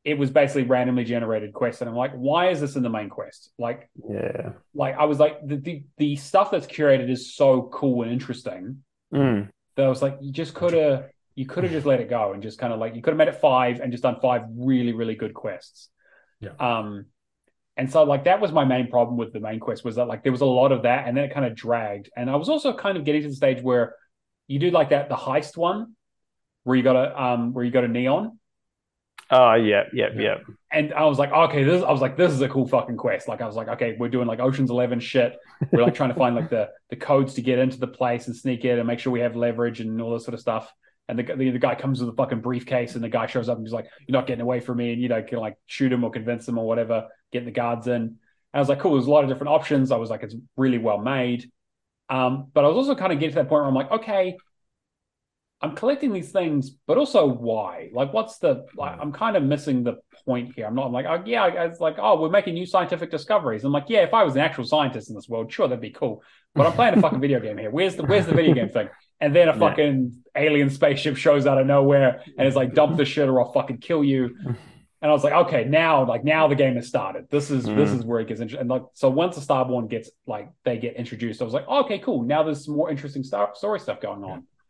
it was basically randomly generated quests, and I'm like, why is this in the main quest? Like, Yeah. I was like, the stuff that's curated is so cool and interesting Mm. that I was like, you could have just let it go and just kind of like you could have made it 5 and just done 5 really really good quests. Yeah. And so like that was my main problem with the main quest was that like there was a lot of that and then it kind of dragged. And I was also kind of getting to the stage where you do like the heist one where you got a Neon. Oh, yeah. And I was like, okay, this is a cool fucking quest. Like I was like, okay, we're doing like Ocean's 11 shit. We're like trying to find like the codes to get into the place and sneak in and make sure we have leverage and all this sort of stuff. And the guy comes with a fucking briefcase and the guy shows up and he's like, you're not getting away from me. And, you know, can like shoot him or convince him or whatever, get the guards in. And I was like, cool, there's a lot of different options. I was like, it's really well made. But I was also kind of getting to that point where I'm like, okay, I'm collecting these things, but also why? Like, what's I'm kind of missing the point here. I'm like, oh, yeah, it's like, oh, we're making new scientific discoveries. I'm like, yeah, if I was an actual scientist in this world, sure, that'd be cool. But I'm playing a fucking video game here. Where's the video game thing? And then a fucking alien spaceship shows out of nowhere and it's like, dump the shit or I'll fucking kill you. And I was like, okay, now the game has started. This is where it gets interesting. And like, so once the Starborn they get introduced, I was like, oh, okay, cool. Now there's some more interesting story stuff going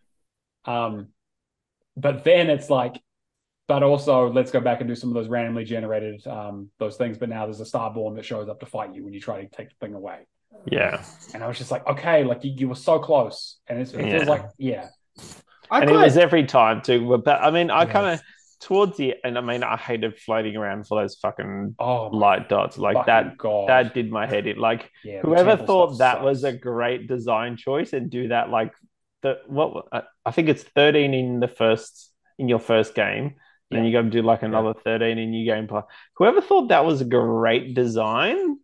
on. But then it's like, but also let's go back and do some of those randomly generated those things. But now there's a Starborn that shows up to fight you when you try to take the thing away. Yeah. And I was just like, okay, like you were so close. And it feels like, yeah. And it was every time too. But I mean, I kind of towards the end, I mean, I hated floating around for those fucking light dots. Like that did my head in. Like whoever thought that was a great design choice and do that like I think it's 13 in your first game. Then you got to do like another 13 in your gameplay. Whoever thought that was a great design,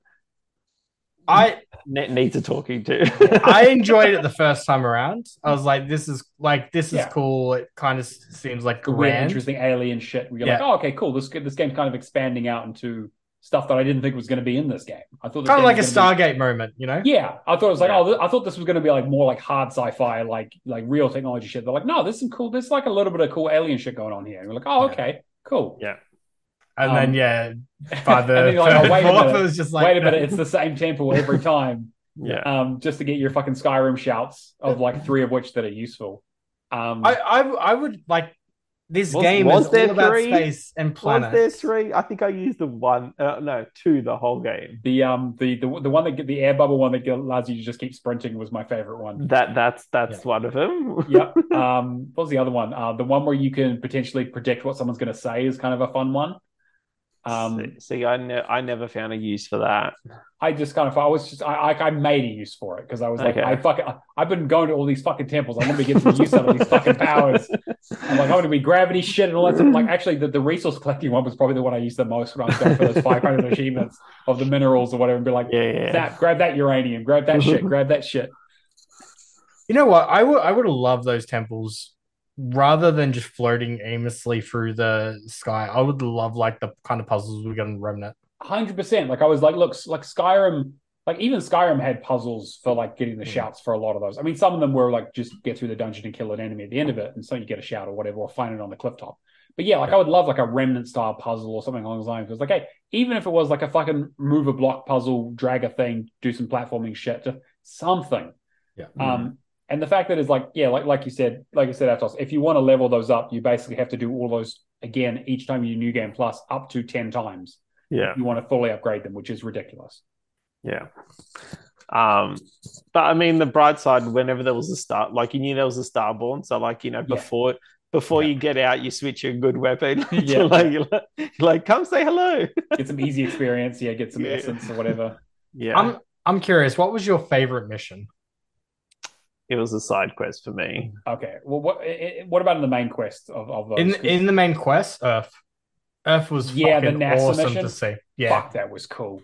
I needs a talking to. I enjoyed it the first time around. I was like, this is cool. It kind of seems like weird, interesting alien shit. You're like, oh, okay, cool. This game's kind of expanding out into stuff that I didn't think was going to be in this game. I thought kind of like a Stargate moment, you know? Yeah, I thought it was like, I thought this was going to be like more like hard sci-fi, like real technology shit. They're like, no, there's some cool. There's like a little bit of cool alien shit going on here. And we're like, oh, okay, cool. Yeah. And then by the and then like, oh, wait a minute, it was just like, wait a minute, it's the same temple every time. Yeah. Just to get your fucking Skyrim shouts of like 3 of which that are useful. I would like. This game is all about space and planets. Was there 3? I think I used the 1, 2 the whole game. The one that the air bubble one that allows you to just keep sprinting was my favorite one. That's one of them. Yep. What was the other one? The one where you can potentially predict what someone's going to say is kind of a fun one. See, I never found a use for that. I just kind of, I made a use for it because I was like, I've been going to all these fucking temples. I'm going to be getting some use out of these fucking powers. I'm like, I'm going to be gravity shit and all that stuff. Like, actually, the resource collecting one was probably the one I used the most when I was going for those 500 achievements of the minerals or whatever, and be like, grab that uranium, grab that shit, grab that shit. You know what? I would have loved those temples. Rather than just floating aimlessly through the sky, I would love like the kind of puzzles we got in Remnant. 100%. Like I was like, look, like Skyrim, like even Skyrim had puzzles for like getting the shouts for a lot of those. I mean, some of them were like just get through the dungeon and kill an enemy at the end of it, and so you get a shout or whatever, or find it on the cliff top. But yeah, like I would love like a Remnant style puzzle or something along those lines. Because like, hey, even if it was like a fucking move a block puzzle, drag a thing, do some platforming shit, just something. Yeah. And the fact that it's like, yeah, like you said, Atos, if you want to level those up, you basically have to do all those again each time you New Game Plus up to 10 times. Yeah. You want to fully upgrade them, which is ridiculous. Yeah. But I mean, the bright side, whenever there was a start, like you knew there was a Starborn. So like, you know, before you get out, you switch your good weapon. You're like, come say hello. Get some easy experience. Yeah. Get some essence or whatever. Yeah. I'm curious, what was your favorite mission? It was a side quest for me. Okay. Well, what about in the main quest of those? In the main quest, Earth was the NASA awesome mission? to see. Yeah, fuck, that was cool.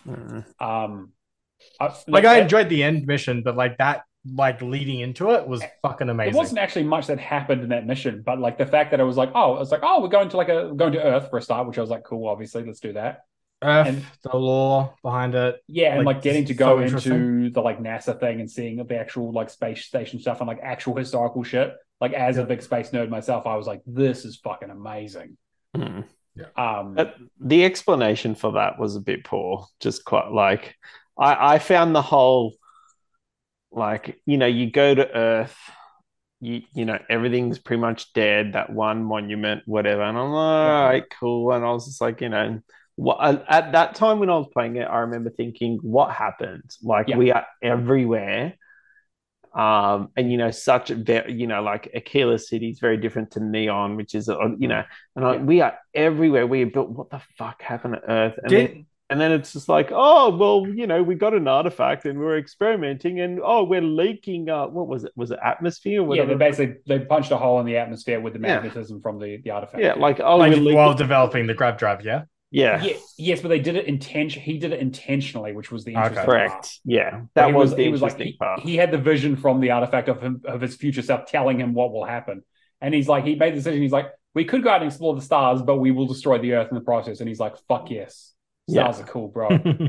I enjoyed the end mission, but like that, like leading into it was fucking amazing. There wasn't actually much that happened in that mission, but like the fact that it was like, we're going to Earth for a start, which I was like, cool, obviously, let's do that. The lore behind it. Yeah, and like getting to go into the like NASA thing and seeing the actual like space station stuff and like actual historical shit. Like as a big space nerd myself, I was like, this is fucking amazing. The explanation for that was a bit poor. Just quite like I found the whole like you go to Earth, everything's pretty much dead. That one monument, whatever, and I'm like, all right, cool. And I was just like, what at that time when I was playing it, I remember thinking, what happened? Like we are everywhere. And such a like Aquila City is very different to Neon, which is we are everywhere. We are built. What the fuck happened to Earth? And then it's just like, oh well, we got an artifact and we're experimenting, and we're leaking. What was it? Was it atmosphere? Or whatever? Yeah, they punched a hole in the atmosphere with the magnetism from the artifact. Yeah, like while developing the grab drive. Yes, but they did it He did it intentionally, which was the interesting correct. part. Yeah, that was the interesting part. He had the vision from the artifact of his future self telling him what will happen, and he made the decision. He's like, we could go out and explore the stars, but we will destroy the Earth in the process. And he's like, fuck yes, stars are cool, bro.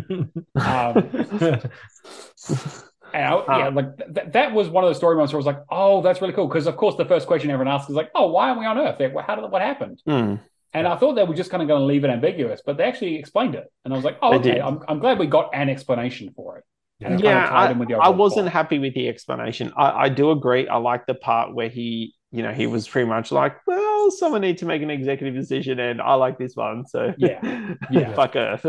That was one of those story moments where I was like, oh, that's really cool, because of course the first question everyone asks is like, oh, why are we on Earth? What happened? And I thought they were just kind of going to leave it ambiguous, but they actually explained it. And I was like, oh, okay, I'm glad we got an explanation for it. And I wasn't happy with the explanation. I do agree. I like the part where he was pretty much like, well, someone needs to make an executive decision, and I like this one. So fuck Earth.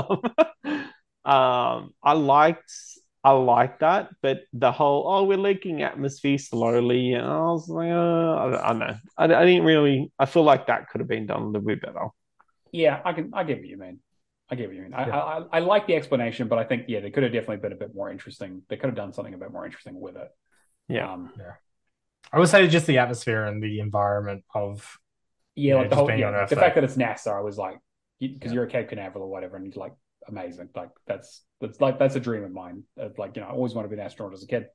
I liked that, but the whole we're leaking atmosphere slowly, and I was like, I don't know. I didn't really. I feel like that could have been done a little bit better. Yeah, I get what you mean. I like the explanation, but I think they could have definitely been a bit more interesting. They could have done something a bit more interesting with it. Yeah. I would say just the atmosphere and the environment of like the whole the fact that it's NASA. I was like, because you're a Cape Canaveral or whatever, and he's like, amazing. Like that's a dream of mine. Like I always wanted to be an astronaut as a kid.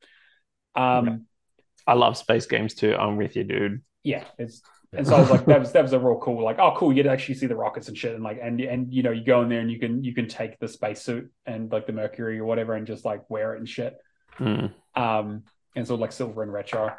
I love space games too. I'm with you, dude. Yeah, and so I was like, that was a real cool. Like, oh, cool, you'd actually see the rockets and shit, and like, and you go in there and you can take the spacesuit and like the Mercury or whatever and just like wear it and shit. And so like silver and retro.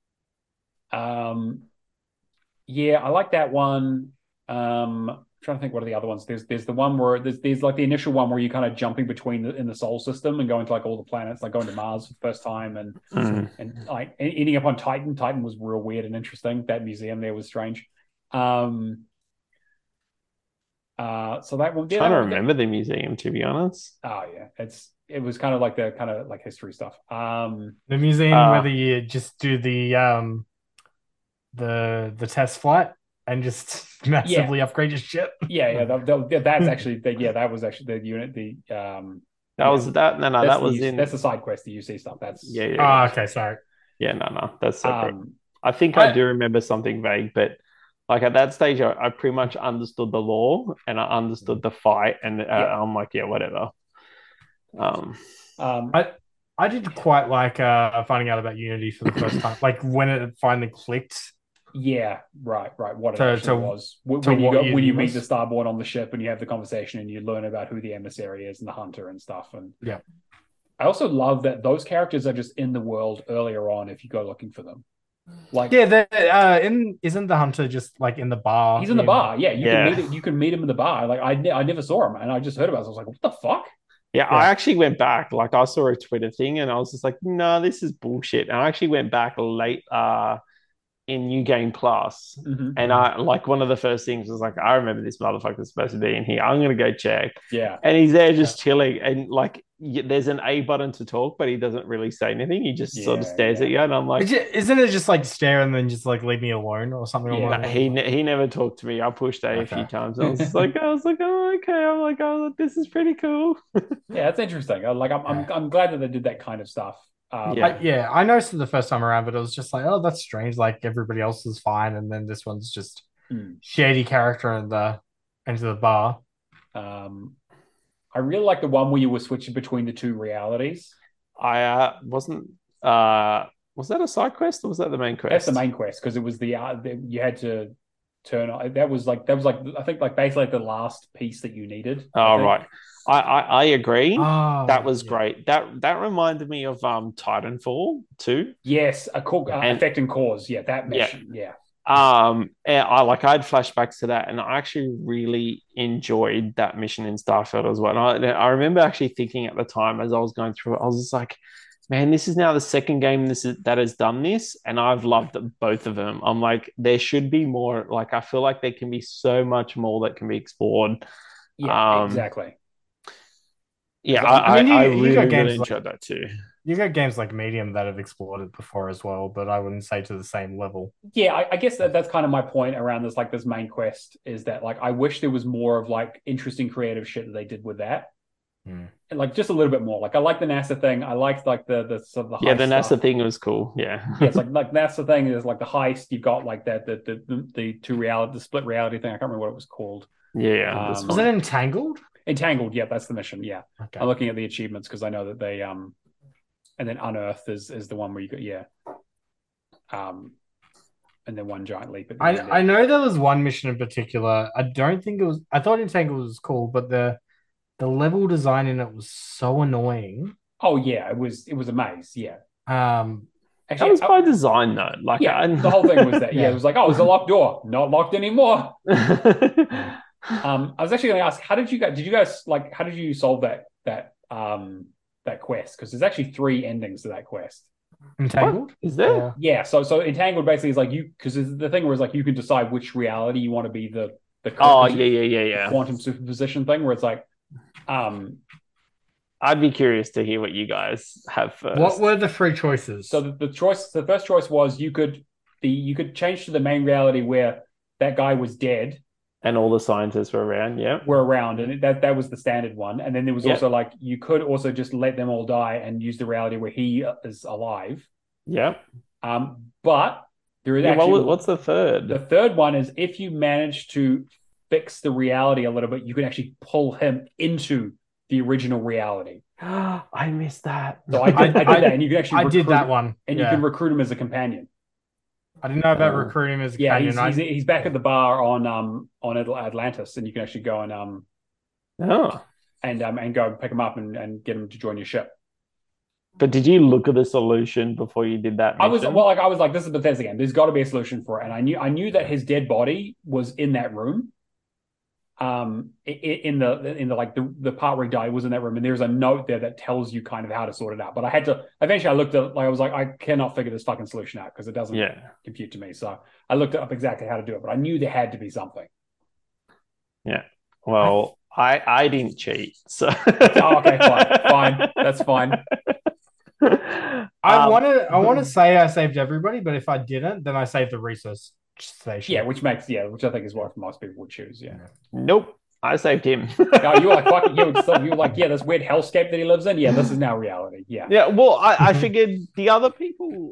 I like that one. I'm trying to think what are the other ones. There's the one where there's like the initial one where you're kind of jumping between in the solar system and going to like all the planets, like going to Mars for the first time and like ending up on Titan. Titan was real weird and interesting. That museum there was strange. So that one. I'm trying to remember the museum, to be honest. Oh yeah, it was kind of like the history stuff. The museum where you just do the test flight and just massively upgrade your ship. That's actually that was actually the unit. That's the side quest, the UC stuff. That's okay, sorry. Yeah, no, that's separate. I think I do remember something vague, but like at that stage, I pretty much understood the lore and I understood the fight, and I'm like, whatever. I did quite like finding out about Unity for the first time, like when it finally clicked. Yeah, right. What it actually was. When you meet the Starborn on the ship and you have the conversation and you learn about who the emissary is and the hunter and stuff. And I also love that those characters are just in the world earlier on if you go looking for them. Like isn't the hunter just like in the bar? He's in the bar. Yeah, you can meet him in the bar. Like I never saw him and I just heard about it. So I was like, what the fuck? Yeah, I actually went back. Like I saw a Twitter thing and I was just like, no, this is bullshit. And I actually went back late in New Game Plus. And I like one of the first things was like, I remember this motherfucker's supposed to be in here. I'm gonna go check. Yeah. And he's there just chilling. And like there's an A button to talk, but he doesn't really say anything. He just sort of stares at you. And I'm like, isn't it just like stare and then just like leave me alone or something? Yeah, he never talked to me. I pushed A a few times. I was like, oh, okay. I'm like, oh, this is pretty cool. Yeah, it's interesting. I'm glad that they did that kind of stuff. I noticed it the first time around, but it was just like, oh, that's strange. Like everybody else is fine, and then this one's just shady character into the bar. I really like the one where you were switching between the two realities. I wasn't. Was that a side quest or was that the main quest? That's the main quest because it was you had to turn on. That was like I think like basically like the last piece that you needed. Oh right. I agree. That was great. That reminded me of Titanfall too. Yes, effect and cause. Yeah, that mission. Yeah. And I had flashbacks to that, and I actually really enjoyed that mission in Starfield as well. And I remember actually thinking at the time as I was going through it, I was just like, man, this is now the second game that has done this, and I've loved both of them. I'm like, there should be more. Like, I feel like there can be so much more that can be explored. Yeah, exactly. Yeah, I mean, I you got really, games really enjoyed that too. You got games like Medium that have explored it before as well, but I wouldn't say to the same level. Yeah, I guess that's kind of my point around this, like this main quest is that like I wish there was more of like interesting creative shit that they did with that. And like just a little bit more. Like I like the NASA thing. I liked like the sort of the Yeah, the heist NASA stuff. thing was cool. Yeah. Yeah, it's like NASA thing is like the heist. You've got like that the two reality, the split reality thing. I can't remember what it was called. Yeah. Was it Entangled? Entangled, yeah, that's the mission. Yeah. Okay. I'm looking at the achievements because I know that they and then Unearthed is the one where you got and then one giant leap at the end. I know there was one mission in particular. I don't think it was. I thought Entangled was cool, but the level design in it was so annoying. Oh yeah, it was a maze. Yeah. Actually, that was by design though. Like, yeah, the whole thing was that. Yeah, it was like, oh, it's a locked door, not locked anymore. I was actually going to ask, how did you guys like? How did you solve that quest? Because there's actually 3 endings to that quest. Entangled? What? Is there? Yeah. So Entangled basically is like because the thing where it's like you can decide which reality you want to be the quantum superposition thing where it's like I'd be curious to hear what you guys have first. What were the 3 choices? So the first choice was you could change to the main reality where that guy was dead and all the scientists were around. Yeah, and that was the standard one. And then there was also like you could also just let them all die and use the reality where he is alive. Yeah. But there is actually what's the third? The third one is if you manage to fix the reality a little bit, you can actually pull him into the original reality. I missed that. So I did that, and you can actually I did that one, and you can recruit him as a companion. I didn't know about recruiting him as a companion. He's back at the bar on Atlantis, and you can actually go and and go pick him up and get him to join your ship. But did you look at the solution before you did that mission? I was like, this is a Bethesda game. There's got to be a solution for it, and I knew that his dead body was in that room. In the part where he died was in that room, and there's a note there that tells you kind of how to sort it out. But I had to eventually. I looked at I was like, I cannot figure this fucking solution out because it doesn't compute to me. So I looked up exactly how to do it, but I knew there had to be something. Yeah. Well, I didn't cheat, so okay, fine, that's fine. I want to say I saved everybody, but if I didn't, then I saved the research station. Yeah, which I think is what most people would choose. Yeah. Nope. I saved him. No, you were like fucking. You were like, yeah, this weird hellscape that he lives in. Yeah, this is now reality. Yeah. Yeah. Well, I figured the other people.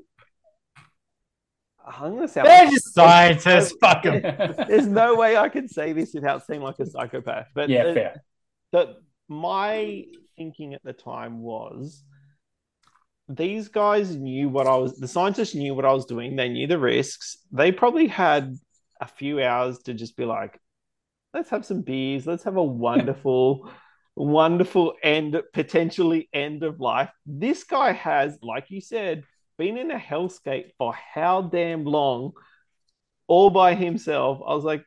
I'm gonna sound. They're just scientists. Fuck them. There's no way I can say this without seeming like a psychopath. But yeah, fair. But my thinking at the time was. These guys knew the scientists knew what I was doing. They knew the risks. They probably had a few hours to just be like, let's have some beers. Let's have a wonderful, wonderful potentially end of life. This guy has, like you said, been in a hellscape for how damn long, all by himself. I was like,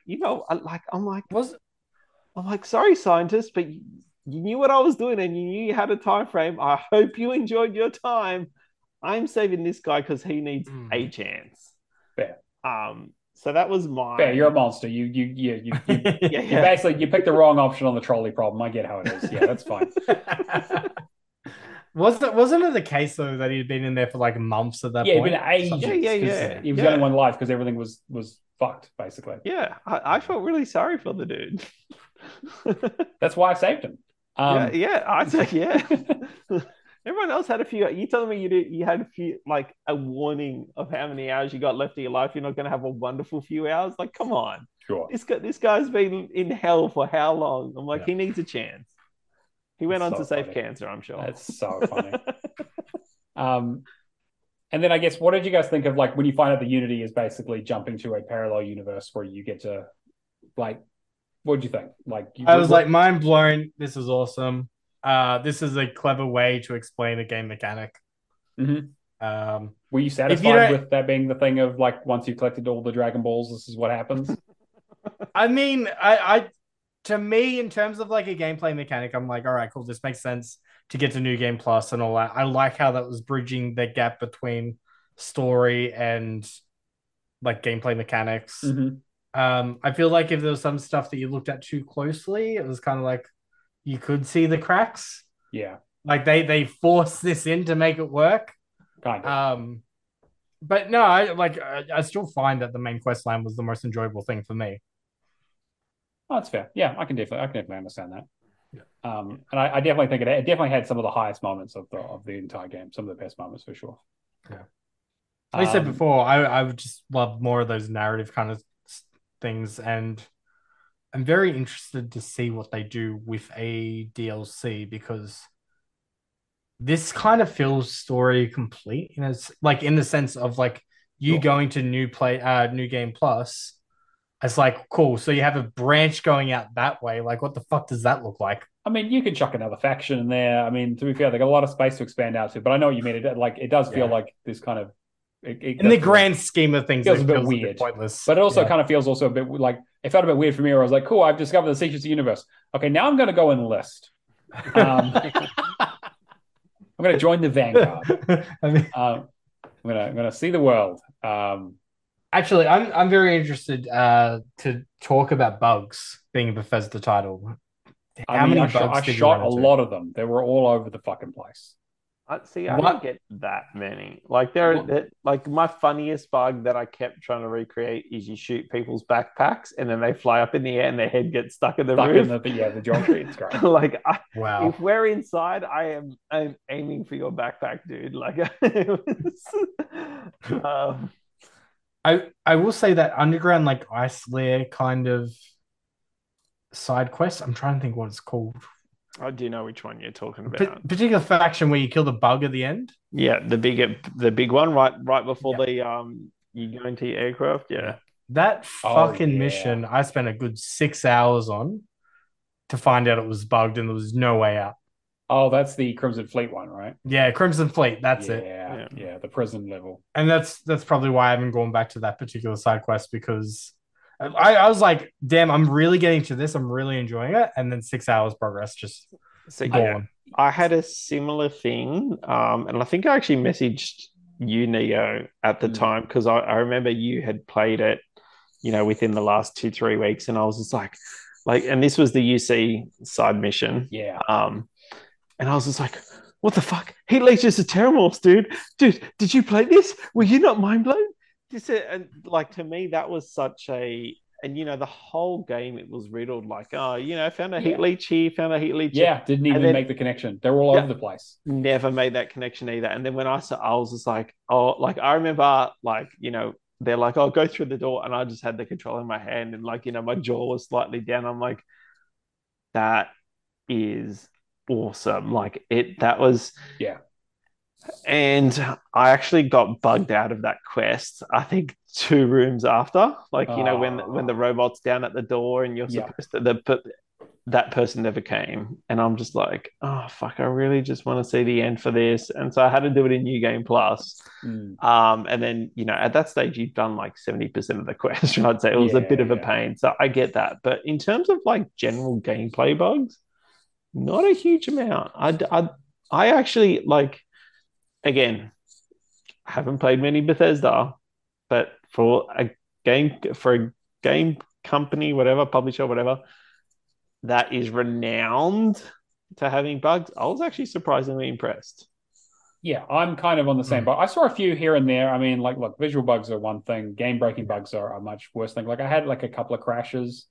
I'm like, sorry, scientists, but you knew what I was doing and you knew you had a time frame. I hope you enjoyed your time. I'm saving this guy because he needs a chance. Fair. So that was my. Fair. You're a monster. You basically you picked the wrong option on the trolley problem. I get how it is. Yeah, that's fine. Wasn't it the case though that he'd been in there for like months at that point? Yeah, he'd been ages. Yeah. He was the only one alive because everything was fucked basically. Yeah, I felt really sorry for the dude. That's why I saved him. I'd say yeah. Everyone else had a few. You telling me you had a few, like a warning of how many hours you got left of your life? You're not going to have a wonderful few hours. Like, come on. Sure. This guy's been in hell for how long? I'm like, he needs a chance. He went on to save cancer, I'm sure. That's so funny. And then I guess, what did you guys think of like when you find out the Unity is basically jumping to a parallel universe where you get to like. What did you think? I was like, mind blown. This is awesome. This is a clever way to explain a game mechanic. Mm-hmm. Were you If you satisfied don't, with that being the thing of like once you collected all the Dragon Balls, this is what happens? I mean, I to me, in terms of like a gameplay mechanic, I'm like, all right, cool. This makes sense to get to New Game Plus and all that. I like how that was bridging the gap between story and like gameplay mechanics. Mm-hmm. I feel like if there was some stuff that you looked at too closely, it was kind of like you could see the cracks. Yeah, Like they forced this in to make it work. kind of. But no, I still find that the main quest line was the most enjoyable thing for me. Oh, that's fair. Yeah, I can definitely understand that. And I definitely think it definitely had some of the highest moments of the entire game, some of the best moments for sure. Yeah. Like I said before, I would just love more of those narrative kind of things, and I'm very interested to see what they do with a DLC because this kind of feels story complete, you know, it's like in the sense of like you Sure. going to New Game Plus. It's like cool. So you have a branch going out that way. Like, what the fuck does that look like? I mean, you can chuck another faction in there. I mean, to be fair, they got a lot of space to expand out to. But I know what you mean. It does feel Yeah. like this kind of it In the does feel grand scheme of things, feels it a bit feels weird, pointless. but it also Yeah. kind of feels also a bit like it felt a bit weird for me. Where I was like, cool, I've discovered the secrets of the universe. Okay, now I'm going to go enlist. I'm going to join the Vanguard. I mean, I'm gonna see the world. actually, I'm very interested to talk about bugs being a Bethesda title. I mean, I bugs did you shot run a into? lot of them. They were all over the fucking place. See, I What? didn't get that many. Like like my funniest bug that I kept trying to recreate is you shoot people's backpacks and then they fly up in the air and their head gets stuck in the Stuck roof. in the geometry. It's great. Like Wow. if we're inside, I'm aiming for your backpack, dude. Like I will say that underground like ice lair kind of side quest. I'm trying to think what it's called. I do know which one you're talking about. Particular faction where you kill the bug at the end. Yeah, the big one right before Yeah. the you go into your aircraft. Yeah. That Oh, fucking yeah. mission I spent a good 6 hours on to find out it was bugged and there was no way out. Oh, that's the Crimson Fleet one, right? Yeah, Crimson Fleet, that's it. Yeah, the prison level. And that's probably why I haven't gone back to that particular side quest because I was like, damn, I'm really getting to this. I'm really enjoying it. And then 6 hours progress just So gone. I had a similar thing, and I think I actually messaged you, Neo, at the time because I remember you had played it, you know, within the last 2-3 weeks, and I was just like, and this was the UC side mission, Yeah. and I was just like, what the fuck? Heat Leeches are Terramorphs, dude. Dude, did you play this? Were you not mind blown? And like to me, that was such a, and you know, the whole game it was riddled like, oh, you know, found a heat leech here, found a heat leech here. Yeah, didn't even make the connection. They were all over the place. Never made that connection either. And then when I saw, I was just like, oh, like I remember, like, you know, they're like, oh, go through the door, and I just had the controller in my hand, and like, you know, my jaw was slightly down. I'm like, that is awesome. Like that was, yeah. And I actually got bugged out of that quest, I think 2 rooms after. Like, you know, when the robot's down at the door and you're supposed to, that person never came. And I'm just like, oh, fuck, I really just want to see the end for this. And so I had to do it in New Game Plus. And then, you know, at that stage, you've done like 70% of the quest, right? So it was a bit of a pain. So I get that. But in terms of like general gameplay bugs, not a huge amount. I actually like, again, haven't played many Bethesda, but for a game company, whatever, publisher, whatever, that is renowned to having bugs, I was actually surprisingly impressed. Yeah, I'm kind of on the same boat. I saw a few here and there. I mean, like, look, visual bugs are one thing. Game-breaking bugs are a much worse thing. Like, I had like a couple of crashes,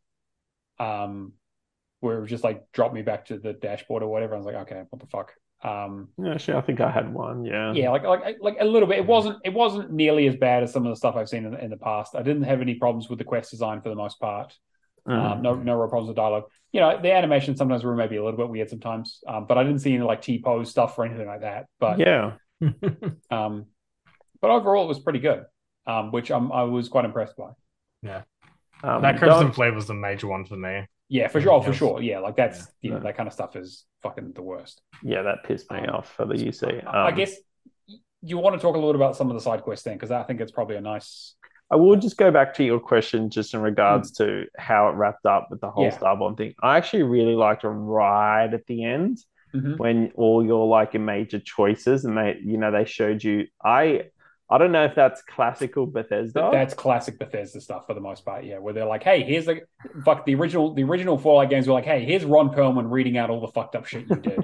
where it was just like dropped me back to the dashboard or whatever. I was like, okay, what the fuck? Yeah, actually, I think I had one. Yeah, like a little bit. It wasn't nearly as bad as some of the stuff I've seen in the past. I didn't have any problems with the quest design for the most part. No real problems with dialogue. You know, the animation sometimes were maybe a little bit weird sometimes, but I didn't see any like T-pose stuff or anything like that. But yeah, but overall it was pretty good, which I was quite impressed by. Yeah, that Crimson Fleet was the major one for me. Yeah, for sure, for sure. Yeah, like that's you know that kind of stuff is fucking the worst. Yeah, that pissed me off for the UC. I guess you want to talk a little bit about some of the side quests then? Because I think it's probably a nice. I will just go back to your question just in Mm, regards to how it wrapped up with the whole yeah. Starbond thing. I actually really liked right at the end Hmm. when all your like your major choices and they showed you. I don't know if that's classical Bethesda. That's classic Bethesda stuff for the most part. Yeah, where they're like, "Hey, here's the fuck the original Fallout games were like, hey, here's Ron Perlman reading out all the fucked up shit you did."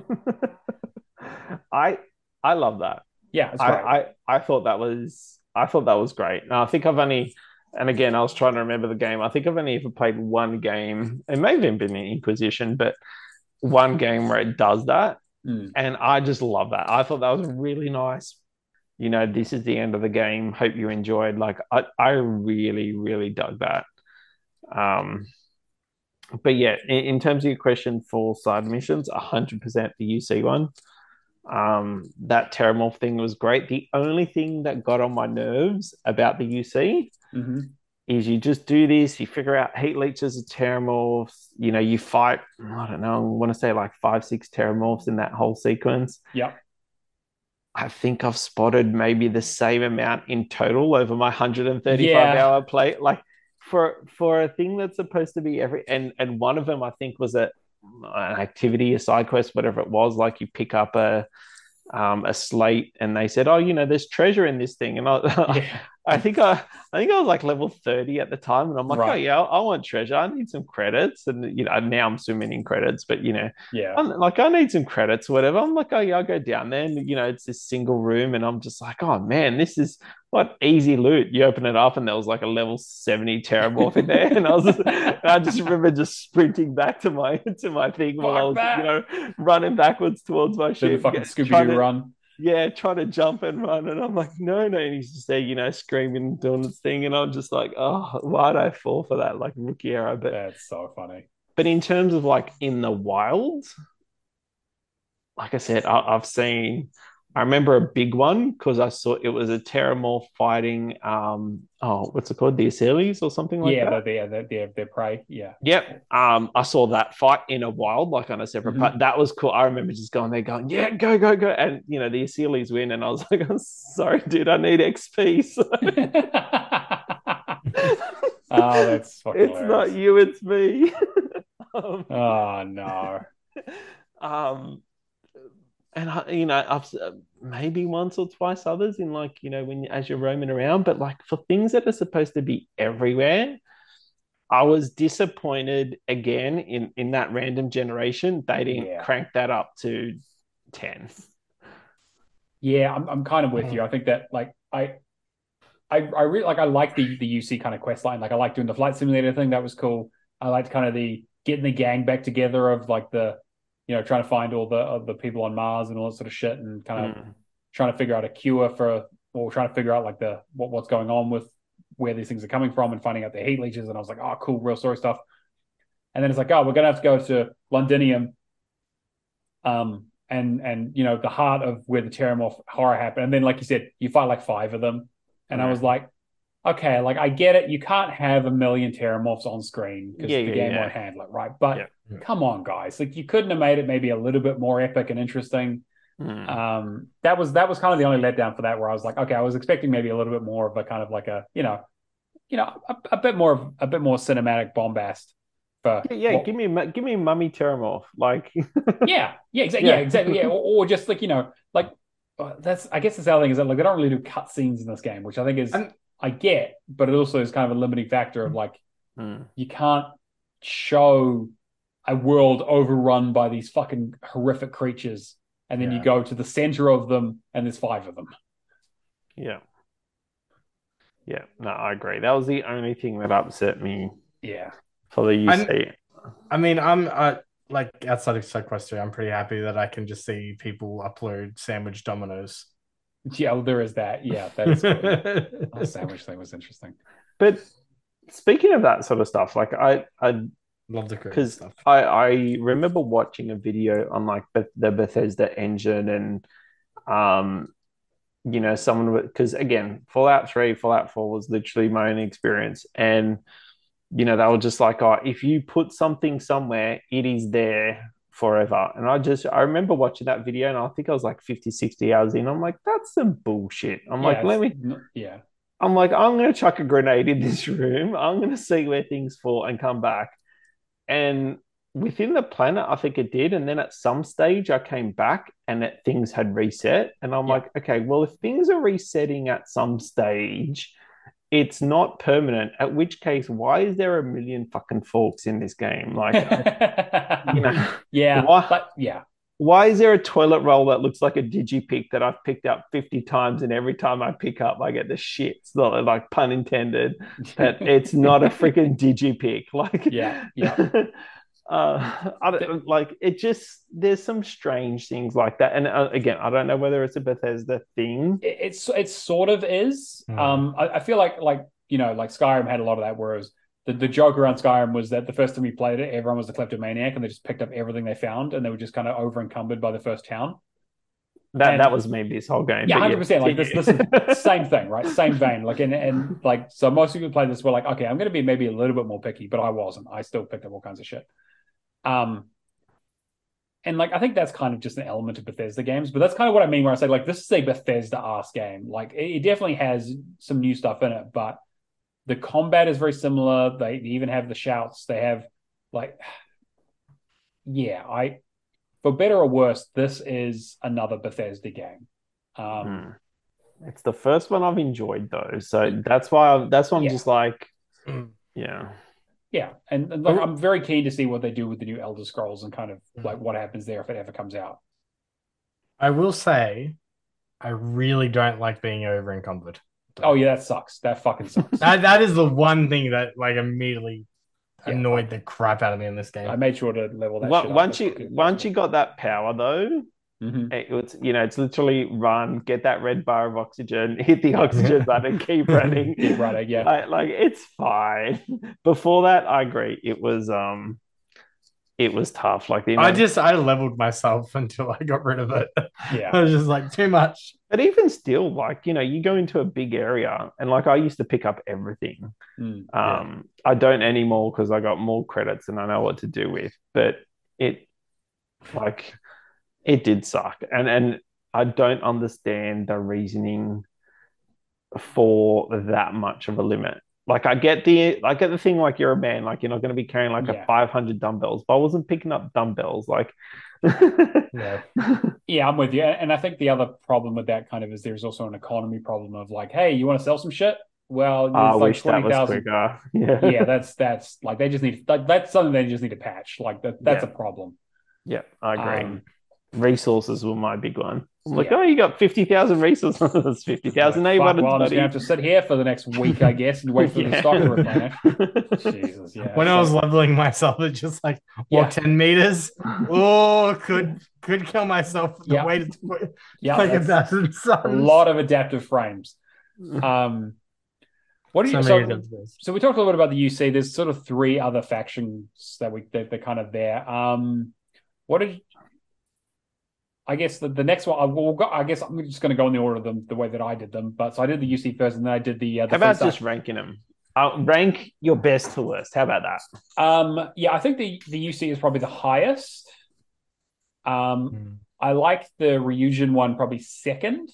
I I love that. Yeah, it's I, great. I thought that was great. Now I think I've only, and again I was trying to remember the game. I think I've only ever played one game. It may have even been an Inquisition, but one game where it does that, Mm. and I just love that. I thought that was really nice. This is the end of the game. Hope you enjoyed. Like I really, really dug that. Um, but yeah, in terms of your question for side missions, 100% the UC one. That Terramorph thing was great. The only thing that got on my nerves about the UC Hmm. is you just do this, you figure out heat leeches are Terramorphs, you fight, I don't know, I want to say like 5, 6 Terramorphs in that whole sequence. Yep. I think I've spotted maybe the same amount in total over my 135 Yeah. hour play. Like for a thing that's supposed to be and one of them I think was an activity, a side quest, whatever it was. Like you pick up a slate, and they said, "Oh, there's treasure in this thing." And Yeah. I think I was like level 30 at the time, and I'm like, "Oh Right. yeah, I want treasure. I need some credits." And now I'm swimming in credits, but Yeah. I'm like, I need some credits, or whatever. I'm like, "Oh yeah, I'll go down there." And it's this single room, and I'm just like, "Oh man, this is what easy loot." You open it up, and there was like a level 70 Terramorph in there, and I just remember just sprinting back to my thing while I Fuck was that. running backwards towards my Do the ship, fucking Scooby trying Doo to run. trying to jump and run. And I'm like, no, no. And he's just there, screaming, doing his thing. And I'm just like, oh, why'd I fall for that? Like rookie error. But That's so funny. in terms of like in the wild, like I said, I've seen. I remember a big one because I saw it was a Terramorph fighting. What's it called? The Aceles or something like Yeah, that. they're prey. Yeah. Yep. I saw that fight in a wild, like on a separate part. Hmm. That was cool. I remember just going there, going, "Yeah, go, go, go!" And the Aceles win, and I was like, "I'm sorry, dude, I need XP." So Oh, that's fucking it's not hilarious. you, it's me. um, Oh no. um, and I've maybe once or twice others in like when as you're roaming around, but like for things that are supposed to be everywhere. I was disappointed again in that random generation. They didn't Yeah. crank that up to 10. Yeah, I'm kind of with you. I think that like I really like I like the UC kind of quest line. Like I like doing the flight simulator thing. That was cool. I liked kind of the getting the gang back together of like trying to find all the people on Mars and all that sort of shit and kind of Mm. trying to figure out a cure for or trying to figure out like what's going on with where these things are coming from and finding out the heat leeches. And I was like, oh, cool, real story stuff. And then it's like, oh, we're gonna have to go to Londinium, and the heart of where the Terramorph horror happened. And then, like you said, you fight like five of them, and I Yeah. was like, okay, like I get it. You can't have a million Terramorphs on screen because Yeah, the yeah, game yeah. won't handle it, right? But Yeah. come on, guys, like you couldn't have made it maybe a little bit more epic and interesting. Mm. That was kind of the only letdown for that, where I was like, okay, I was expecting maybe a little bit more of a kind of like a bit more cinematic bombast for Yeah, yeah. what. Give me Mummy Terramorph. Like, Yeah, yeah, exactly, yeah, yeah. exactly, yeah, or just like like that's I guess the other thing is that like they don't really do cut scenes in this game, which I think is And I get, but it also is kind of a limiting factor of like Mm. you can't show a world overrun by these fucking horrific creatures, and then you yeah, go to the center of them, and there's five of them. Yeah. Yeah. No, I agree. That was the only thing that upset me Yeah, for the and UC. I mean, I'm like outside of Sequester, I'm pretty happy that I can just see people upload sandwich dominoes. yeah, well, there is that. Yeah, that is cool. Yeah, the sandwich thing was interesting. But speaking of that sort of stuff, like I Love the creative because stuff. I remember watching a video on like the Bethesda engine and um someone because again Fallout 3 Fallout 4 was literally my own experience, and they were just like, oh, if you put something somewhere, it is there forever. And I remember watching that video and I think I was like 50, 60 hours in. I'm like, that's some bullshit. Yeah, yeah. I'm like, I'm going to chuck a grenade in this room. I'm going to see where things fall and come back. And within the planet, I think it did. And then at some stage, I came back and things had reset. And I'm Yeah. like, okay, well, if things are resetting at some stage, it's not permanent. At which case, why is there a million fucking forks in this game? Like, you know, Yeah, why? but yeah. Why is there a toilet roll that looks like a digipick that I've picked up 50 times and every time I pick up I get the shit? It's not like pun intended, that it's not a freaking digipick. Like Yeah, yeah. like it just there's some strange things like that. And again, I don't know whether it's a Bethesda thing. It sort of is. I feel like like Skyrim had a lot of that, whereas the joke around Skyrim was that the first time we played it, everyone was a kleptomaniac and they just picked up everything they found and they were just kind of over encumbered by the first town. That was me this whole game. Yeah, 100%. Like this is same thing, right? Same vein. Like and like so most people who play this were like, okay, I'm gonna be maybe a little bit more picky, but I wasn't. I still picked up all kinds of shit. And like I think that's kind of just an element of Bethesda games, but that's kind of what I mean where I say like this is a Bethesda-ass game. Like it definitely has some new stuff in it, but the combat is very similar. They even have the shouts. They have like, yeah, for better or worse, this is another Bethesda game. It's the first one I've enjoyed though, so that's why I'm just like, yeah. Yeah, and like, I'm very keen to see what they do with the new Elder Scrolls and kind of like what happens there if it ever comes out. I will say, I really don't like being over encumbered. Oh yeah, that sucks. That fucking sucks. That is the one thing that like immediately annoyed the crap out of me in this game. I made sure to level that shit up. Once you got that power though, it's literally run, get that red bar of oxygen, hit the oxygen button, keep running. Keep running, yeah. Like it's fine. Before that, I agree. It was tough. Like I leveled myself until I got rid of it. Yeah. I was just like too much. But even still, like, you go into a big area and like I used to pick up everything. I don't anymore because I got more credits and I know what to do with. But it did suck. And I don't understand the reasoning for that much of a limit. Like I get the thing, like you're a man, like you're not going to be carrying like a 500 dumbbells, but I wasn't picking up dumbbells. Like, yeah, I'm with you. And I think the other problem with that kind of is there's also an economy problem of like, hey, you want to sell some shit? Well, I like wish 20,000. Yeah, yeah, that's like they just need that's something they just need to patch. Like that's a problem. Yeah, I agree. Resources were my big one. I'm like, oh, you got 50,000 resources. That's 50,000 well, I'm just going to have to sit here for the next week, I guess, and wait for the stock to replenish. Jesus, yeah. When I was leveling myself, it just like walk 10 meters. Oh, could kill myself. The way to like 1,000 suns. A lot of adaptive frames. What do you so we talked a little bit about the UC. There's sort of 3 other factions that they're kind of there. What did I guess the next one, I guess I'm just going to go in the order of them the way that I did them. But so I did the UC first, and then I did the. How about just ranking them? Rank your best to worst. How about that? Yeah, I think the UC is probably the highest. I like the Ryujin one probably second.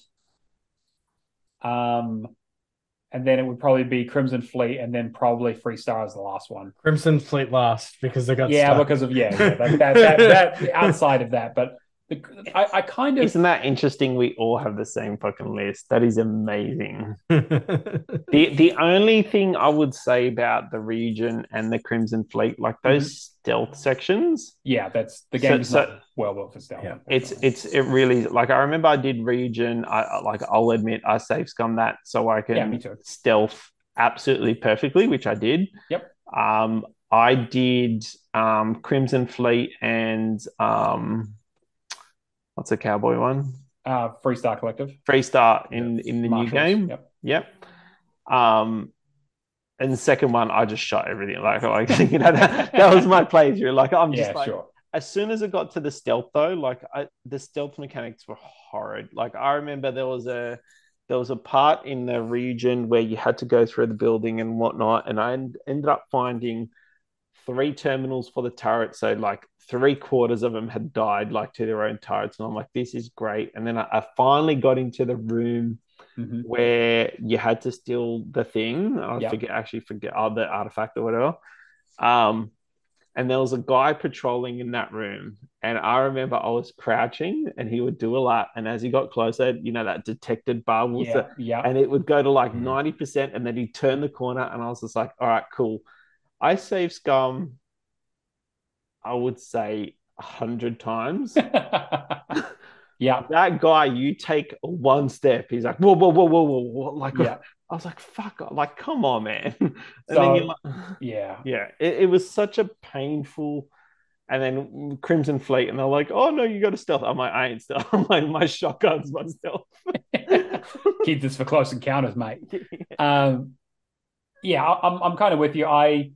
And then it would probably be Crimson Fleet, and then probably Freestar as the last one. Crimson Fleet last because they got stuck. Because of that outside of that, but. I kind of isn't that interesting? We all have the same fucking list. That is amazing. the only thing I would say about the region and the Crimson Fleet, like those stealth sections. Yeah, that's the game's not well built for stealth. Yeah. It really like I remember I did region. I'll admit I save scum that so I can stealth absolutely perfectly, which I did. Yep. I did Crimson Fleet and what's the cowboy one? Freestar Collective. Freestar in the Marshals. New game. Yep. And the second one, I just shot everything. Like that was my playthrough. Like I'm just sure. As soon as it got to the stealth though, like the stealth mechanics were horrid. Like I remember there was a part in the region where you had to go through the building and whatnot, and I ended up finding 3 terminals for the turret. So like 3/4 of them had died like to their own turrets. And I'm like, this is great. And then I finally got into the room where you had to steal the thing. I forget the artifact or whatever. And there was a guy patrolling in that room. And I remember I was crouching and he would do a lot. And as he got closer, that detected bar and it would go to like 90%. And then he'd turn the corner. And I was just like, all right, cool. I saved Scum, I would say 100 times. Yeah. That guy, you take one step, he's like, whoa, whoa, whoa, whoa, whoa. Like, I was like, fuck, like, come on, man. And then you're like, it was such a painful. And then Crimson Fleet, and they're like, oh no, you got to stealth. I'm like, I ain't stealth. I'm like, my shotgun's my stealth. Keep this for close encounters, mate. I'm kind of with you. I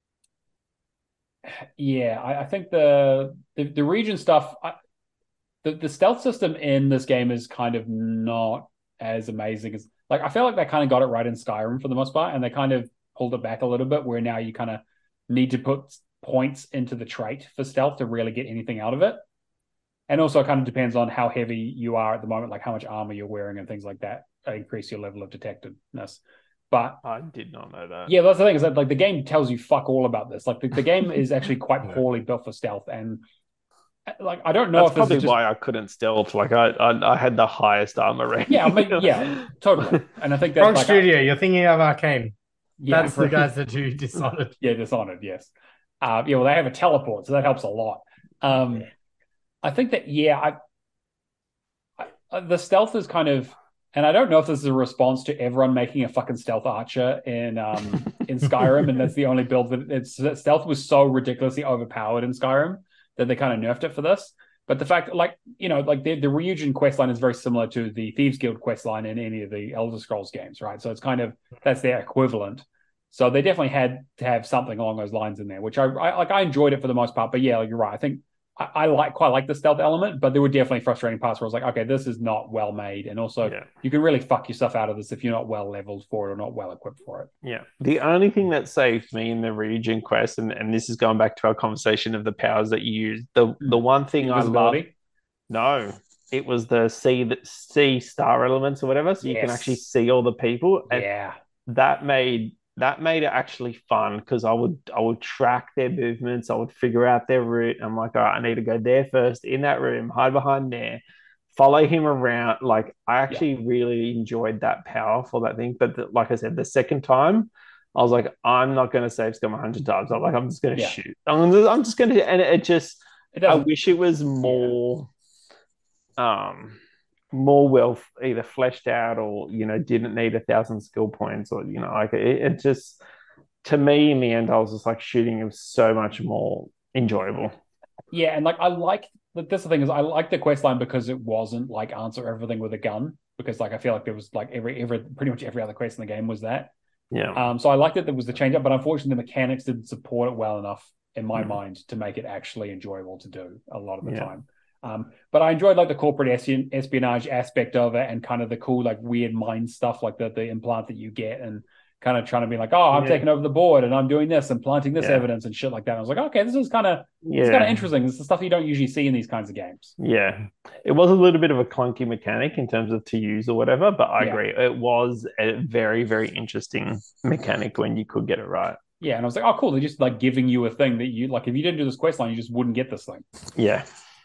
think the region stuff. The stealth system in this game is kind of not as amazing as, like, I feel like they kind of got it right in Skyrim for the most part, and they kind of pulled it back a little bit where now you kind of need to put points into the trait for stealth to really get anything out of it. And also it kind of depends on how heavy you are at the moment, like how much armor you're wearing and things like that increase your level of detectiveness. But I did not know that. Yeah, that's the thing, is that like the game tells you fuck all about this. Like the game is actually quite poorly built for stealth, and like I don't know that's if probably just... why I couldn't stealth. Like I had the highest armor rank. Yeah, I mean, yeah, totally. And I think that's wrong like studio. You're thinking of Arcane. Yeah, that's the guys that do Dishonored. Yeah, Dishonored. Yes. Well, they have a teleport, so that helps a lot. I think that the stealth is kind of, and I don't know if this is a response to everyone making a fucking stealth archer in Skyrim, and that's the only build that stealth was so ridiculously overpowered in Skyrim that they kind of nerfed it for this. But the fact, like, the Ryujin questline is very similar to the Thieves Guild questline in any of the Elder Scrolls games, right? So it's kind of, that's their equivalent. So they definitely had to have something along those lines in there, which I enjoyed it for the most part. But yeah, you're right. I think I quite like the stealth element, but there were definitely frustrating parts where I was like, okay, this is not well made. And also you can really fuck yourself out of this if you're not well leveled for it or not well equipped for it. Yeah. The only thing that saved me in the Ryujin quest, and this is going back to our conversation of the powers that you use, the one thing I love. No, it was the see star elements or whatever, so you can actually see all the people. And that made it actually fun, because I would track their movements, I would figure out their route. I'm like, all right, I need to go there first, in that room, hide behind there, follow him around. Like, I actually really enjoyed that power for that thing. But like I said, the second time, I was like, I'm not going to save Scum 100 times. I'm like, I'm just going to shoot. I'm just going to, and it just, I wish it was more, more well either fleshed out, or didn't need 1,000 skill points, or like it just, to me in the end, I was just like, shooting was so much more enjoyable. And like that's the thing, is I like the quest line because it wasn't like answer everything with a gun, because like I feel like there was like every pretty much every other quest in the game was that. So I liked that there was the change up, but unfortunately the mechanics didn't support it well enough in my mind to make it actually enjoyable to do a lot of the time. But I enjoyed like the corporate espionage aspect of it, and kind of the cool like weird mind stuff, like the implant that you get, and kind of trying to be like, oh, I'm taking over the board and I'm doing this and planting this evidence and shit like that. And I was like, okay, this is kind of it's kind of interesting. This is the stuff you don't usually see in these kinds of games. Yeah, it was a little bit of a clunky mechanic in terms of to use or whatever, but I agree, it was a very, very interesting mechanic when you could get it right. Yeah, and I was like, oh, cool. They're just like giving you a thing that you like. If you didn't do this quest line, you just wouldn't get this thing. Yeah.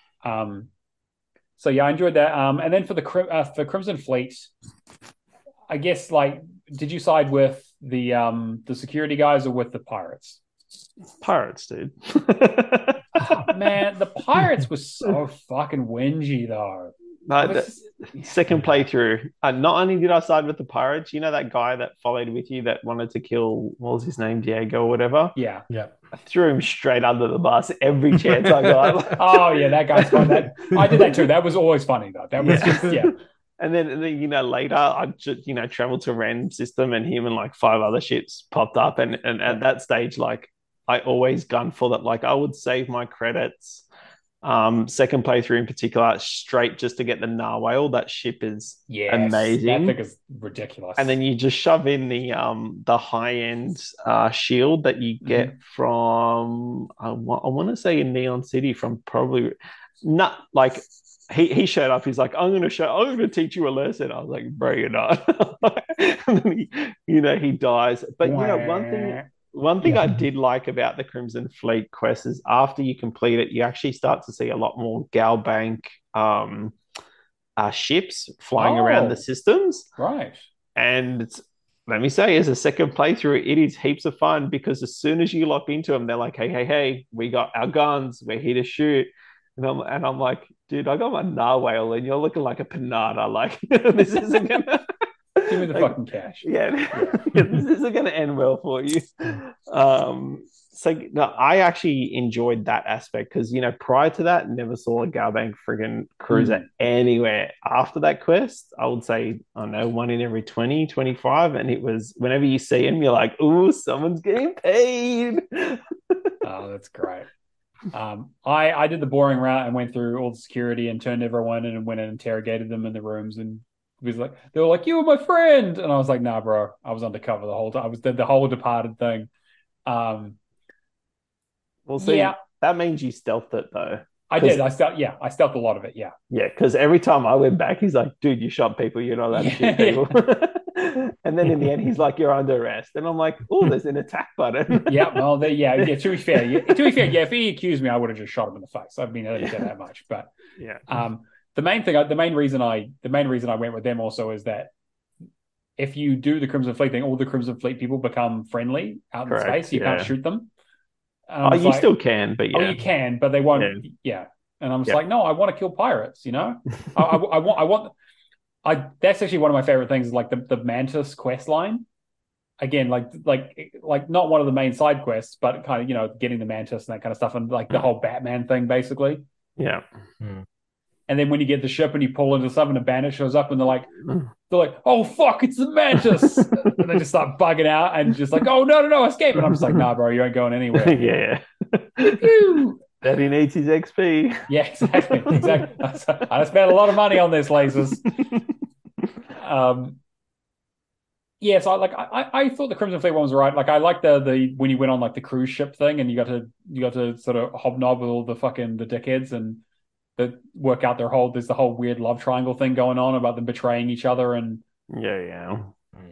So yeah, I enjoyed that. And then for Crimson Fleet, I guess, like, did you side with the security guys or with the pirates? Pirates, dude. Oh, man, the pirates was so fucking whingy though. Second playthrough, not only did I side with the pirates, that guy that followed with you that wanted to kill, what was his name, Diego or whatever? Yeah. I threw him straight under the bus every chance I got. Oh yeah, that guy's fun. I did that too. That was always funny though. That was just And then later I just traveled to random system, and him and like 5 other ships popped up, and at that stage, like, I always gun for that. Like, I would save my credits Second playthrough in particular, straight just to get the narwhal. That ship is Yes, that amazing. thing is ridiculous. And then you just shove in the high end shield that you get from I want to say in Neon City from probably not like he showed up. He's like, I'm going to teach you a lesson. I was like, bro, you're not. And then he dies. But one thing I did like about the Crimson Fleet quest is after you complete it, you actually start to see a lot more Galbank ships flying around the systems. Right. And let me say, as a second playthrough, it is heaps of fun because as soon as you lock into them, they're like, hey, we got our guns, we're here to shoot. And I'm like, dude, I got my narwhal and you're looking like a panada. Like, this isn't gonna give me the fucking cash. Yeah. This isn't gonna end well for you. So no, I actually enjoyed that aspect because prior to that, never saw a Galbank friggin' cruiser anywhere. After that quest, I would say, I don't know, 1 in every 20, 25. And it was whenever you see him, you're like, ooh, someone's getting paid. Oh, that's great. I did the boring route and went through all the security and turned everyone in and went and interrogated them in the rooms, and they were like, you were my friend, and I was like, nah, bro, I was undercover the whole time. I was the whole Departed thing. Well, see, that means you stealthed it though. I did. I stealthed a lot of it. Yeah. Yeah, because every time I went back, he's like, dude, you shot people. You're not allowed to shoot people. And then in the end, he's like, you're under arrest. And I'm like, oh, there's an attack button. Yeah. Well, to be fair, if he accused me, I would have just shot him in the face. I mean, I didn't say that much. But yeah. The main reason I went with them also is that if you do the Crimson Fleet thing, all the Crimson Fleet people become friendly out in space. You can't shoot them. You still can, but yeah. Oh, you can, but they won't. Yeah. And I'm just like, no, I want to kill pirates. I want. That's actually one of my favorite things. Is like the Mantis quest line. Again, like not one of the main side quests, but kind of getting the Mantis and that kind of stuff, and like the whole Batman thing, basically. Yeah. And then when you get the ship and you pull into something, a bandit shows up and they're like, oh fuck, it's the Mantis, and they just start bugging out and just like, oh no, escape. And I'm just like, nah, bro, you ain't going anywhere. Yeah. Daddy needs his XP. Yeah, exactly. I spent a lot of money on this, lasers. Yeah, so I thought the Crimson Fleet one was right. Like I liked the when you went on like the cruise ship thing and you got to sort of hobnob with all the dickheads and work out there's the whole weird love triangle thing going on about them betraying each other and yeah.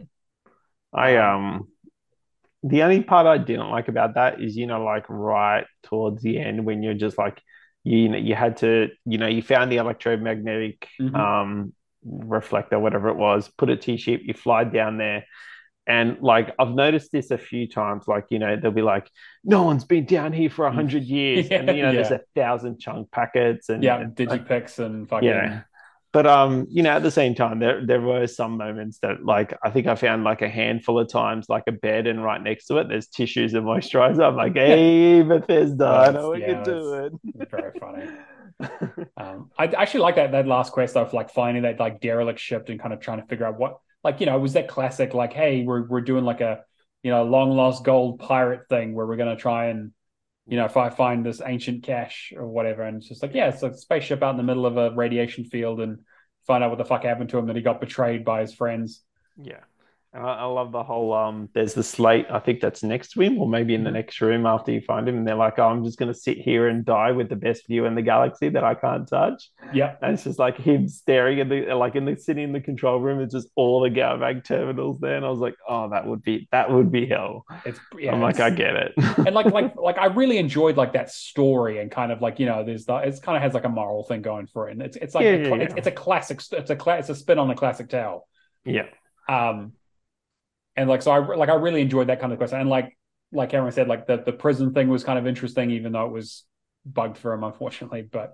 The only part I didn't like about that is like right towards the end when you're just like you had to you found the electromagnetic reflector, whatever it was, put it to your ship, you fly down there. And like I've noticed this a few times, like they'll be like, no one's been down here for 100 years, and there's 1,000 chunk packets and digipicks and fucking But at the same time, there were some moments that like I think I found like a handful of times like a bed and right next to it there's tissues and moisturizer. I'm like, hey Bethesda, I know we can do it. Very funny. I actually like that last quest of like finding that like derelict ship and kind of trying to figure out what was that classic like, hey, we're doing like a long lost gold pirate thing where we're gonna try and if I find this ancient cache or whatever, and it's just like, it's a spaceship out in the middle of a radiation field and find out what the fuck happened to him, that he got betrayed by his friends. Yeah. And I love the whole, there's the slate, I think that's next to him, or maybe in the next room after you find him. And they're like, oh, I'm just going to sit here and die with the best view in the galaxy that I can't touch. Yeah. And it's just like him staring at sitting in the control room. It's just all the Galbank terminals there. And I was like, oh, that would be hell. I'm like, I get it. And like I really enjoyed like that story and kind of like, it's kind of has like a moral thing going for it. And it's like, it's a classic, it's a spin on a classic tale. Yeah. And like, so I really enjoyed that kind of quest. And like Cameron said, like the prison thing was kind of interesting, even though it was bugged for him, unfortunately. But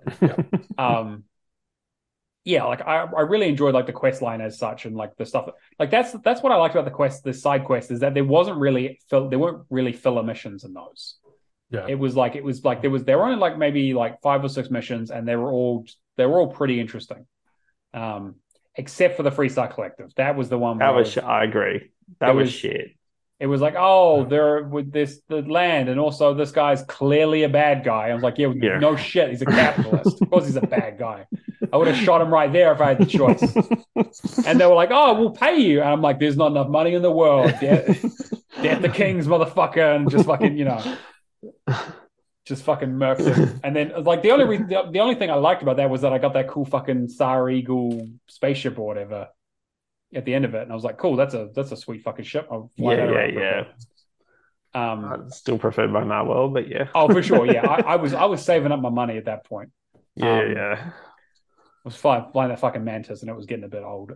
like I really enjoyed like the quest line as such, and like the stuff like that's what I liked about the side quest is that there weren't really filler missions in those. Yeah, it was like there were only like maybe like 5 or 6 missions, and they were all pretty interesting. Except for the Freestar Collective, that was the one. I agree. That was shit. It was like, oh, they're with the land, and also this guy's clearly a bad guy. I was like, yeah, Yeah. no shit, he's a capitalist. Of course, he's a bad guy. I would have shot him right there if I had the choice. And they were like, oh, we'll pay you. And I'm like, there's not enough money in the world. Death the kings, motherfucker, and just fucking, just fucking murked him. And then like the only thing I liked about that was that I got that cool fucking Star Eagle spaceship or whatever at the end of it, and I was like, cool, that's a sweet fucking ship. I'll fly that around for a bit. I still preferred my Narwhal, but yeah. Oh, for sure, yeah. I was saving up my money at that point. Yeah. I was flying that fucking Mantis, and it was getting a bit old.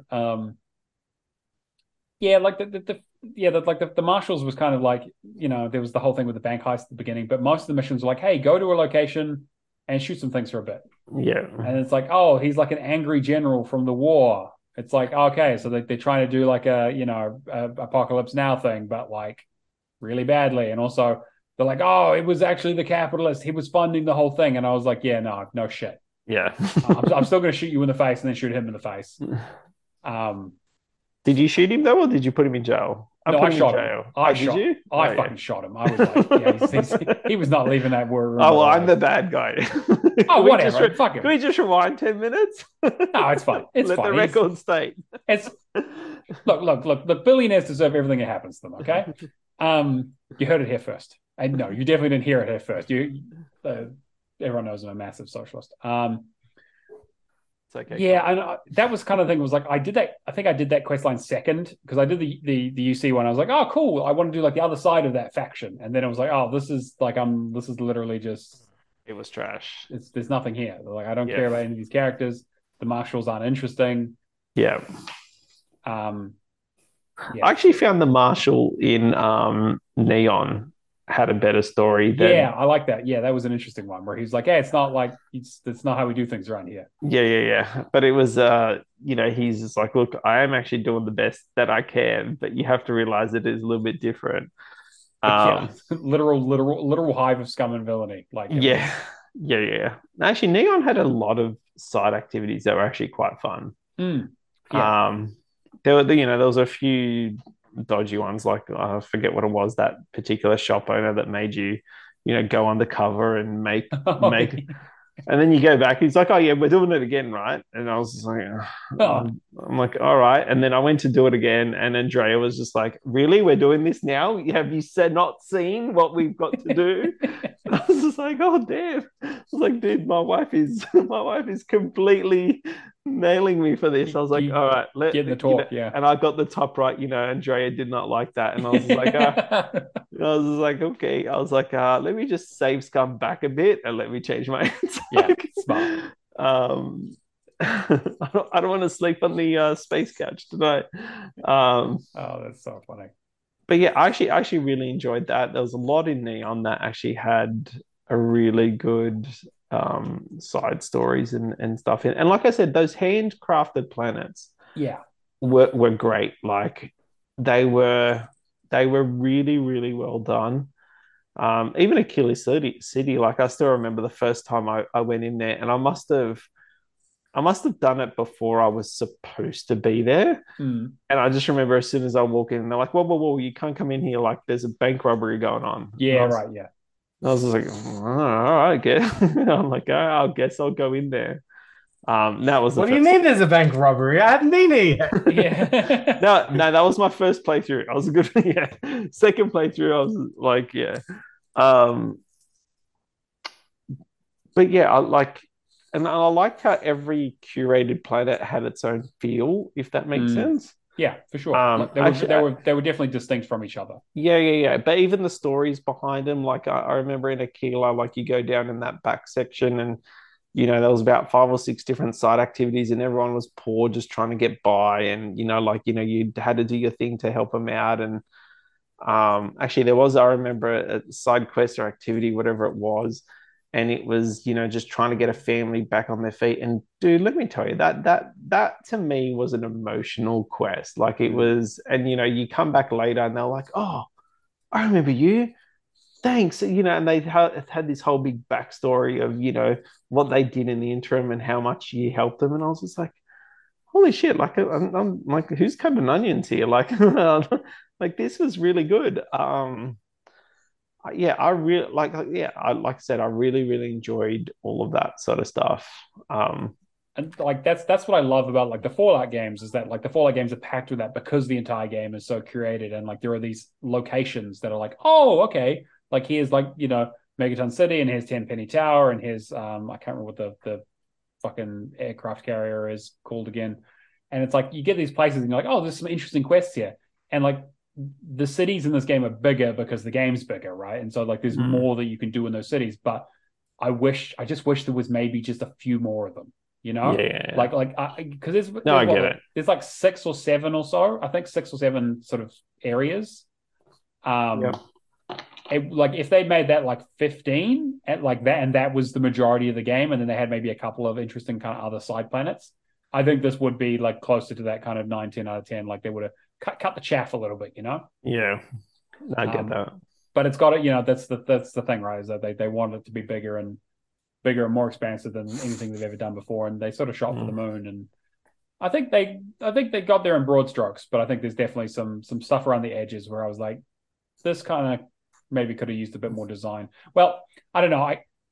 Yeah, like the marshals was kind of like, there was the whole thing with the bank heist at the beginning, but most of the missions were like, hey, go to a location and shoot some things for a bit. Yeah. And it's like, oh, he's like an angry general from the war. It's like, okay, so they're trying to do like a Apocalypse Now thing, but like really badly. And also they're like, oh, it was actually the capitalist. He was funding the whole thing. And I was like, yeah, no shit. Yeah. I'm still going to shoot you in the face and then shoot him in the face. Did you shoot him though, or did you put him in jail? I shot him. I fucking yeah. shot him. I was like, yeah, he was not leaving that room. Oh, well, I'm the bad guy. Oh, whatever. Fuck him. Can we just rewind 10 minutes? No, it's fine. It's Let fine. the record state. Look. The billionaires deserve everything that happens to them. Okay. You heard it here first. And no, you definitely didn't hear it here first. Everyone knows I'm a massive socialist. It's okay. Yeah, and that was kind of the thing. Was like I think I did that quest line second because I did the UC one. I was like, oh, cool. I want to do like the other side of that faction, and then I was like, oh, this is literally just. It was trash. There's nothing here. Like I don't care about any of these characters. The marshals aren't interesting. Yeah. Yeah. I actually found the marshal in Neon had a better story than. Yeah, I like that. Yeah, that was an interesting one where he's like, hey, it's not like it's not how we do things around here. Yeah. But it was he's just like, look, I am actually doing the best that I can, but you have to realize it is a little bit different. Literal hive of scum and villainy. Like yeah. Actually, Neon had a lot of side activities that were actually quite fun. Yeah. There was a few dodgy ones, like I forget what it was, that particular shop owner that made you go undercover and make and then you go back, he's like, oh yeah, we're doing it again, right? And I was just like, I'm like, all right. And then I went to do it again, and Andrea was just like, really, we're doing this now? Have you not seen what we've got to do? And I was just like, oh damn. I was like, dude, my wife is completely nailing me for this. I was like, all right, get the talk, yeah. And I got the top right, Andrea did not like that. And I was like, okay. I was like, let me just save scum back a bit and let me change my answer. Yeah, smart. I don't want to sleep on the space couch tonight. Oh, that's so funny. But yeah, I actually really enjoyed that. There was a lot in Neon that actually had a really good side stories and stuff. And like I said, those handcrafted planets were great. Like they were really, really well done. Even Achilles City, like I still remember the first time I went in there, and I must have done it before I was supposed to be there. And I just remember as soon as I walk in, they're like, whoa, you can't come in here. Like there's a bank robbery going on. Yeah, right, yeah. I was just like, all right, I guess. I'm like, I guess I'll go in there. That was. What do you mean? There's a bank robbery? I hadn't been here. Yeah. No, that was my first playthrough. I was a good. Yeah. Second playthrough, I was like, yeah. But yeah, I like how every curated planet had its own feel, if that makes sense. Yeah, for sure. They were definitely distinct from each other. Yeah. But even the stories behind them, like I remember in Aquila, like you go down in that back section, and there was about 5 or 6 different side activities, and everyone was poor, just trying to get by, and you had to do your thing to help them out. And actually, there was, I remember, a side quest or activity, whatever it was. And it was, just trying to get a family back on their feet. And dude, let me tell you, that to me was an emotional quest. Like it was, and you come back later and they're like, oh, I remember you. Thanks. And they had this whole big backstory of, what they did in the interim and how much you helped them. And I was just like, holy shit, like I'm like, who's cutting onions here? Like, Like this was really good. Yeah, I really yeah, like I said, I really, really enjoyed all of that sort of stuff. And like that's what I love about like the Fallout games is that like the Fallout games are packed with that because the entire game is so curated and like there are these locations that are like, oh, okay, like here's like Megaton City and here's Tenpenny Tower and here's I can't remember what the fucking aircraft carrier is called again. And it's like you get these places and you're like, oh, there's some interesting quests here. And like the cities in this game are bigger because the game's bigger, right? And so like there's more that you can do in those cities. But I just wish there was maybe just a few more of them, Yeah. like because No, I get it. there's like 6 or 7 or so, I think 6 or 7 sort of areas. Yeah. Like if they made that like 15 and like that, and that was the majority of the game, and then they had maybe a couple of interesting kind of other side planets, I think this would be like closer to that kind of 9, 10 out of 10. Like they would have cut the chaff a little bit, Yeah. I get that. But it's got to, that's the thing, right? Is that they want it to be bigger and more expansive than anything they've ever done before, and they sort of shot for the moon. And I think they got there in broad strokes, but I think there's definitely some stuff around the edges where I was like, this kind of maybe could have used a bit more design. Well, I don't know.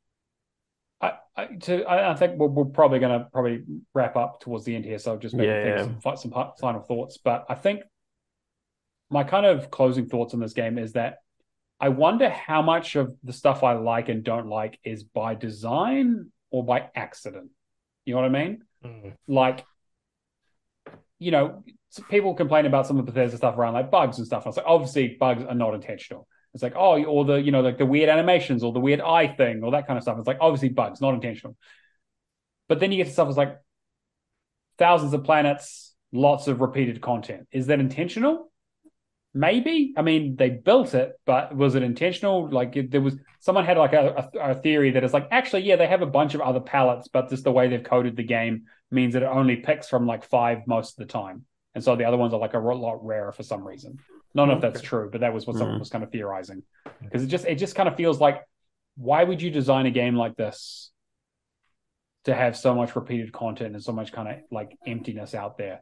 I think we're probably going to wrap up towards the end here, so just maybe think some final thoughts. But I think my kind of closing thoughts on this game is that I wonder how much of the stuff I like and don't like is by design or by accident. You know what I mean? Like, people complain about some of the Bethesda stuff around like bugs and stuff. And I was like, obviously, bugs are not intentional. It's like, oh, or the like the weird animations or the weird eye thing or that kind of stuff. It's like obviously bugs, not intentional. But then you get to stuff that's like thousands of planets, lots of repeated content. Is that intentional? Maybe. I mean, they built it, but was it intentional? Like there was someone had like a theory that it's like actually, yeah, they have a bunch of other palettes, but just the way they've coded the game means that it only picks from like 5 most of the time, and so the other ones are like a lot rarer for some reason. Not know if that's true, but that was what someone was kind of theorizing, because it just kind of feels like, why would you design a game like this to have so much repeated content and so much kind of like emptiness out there?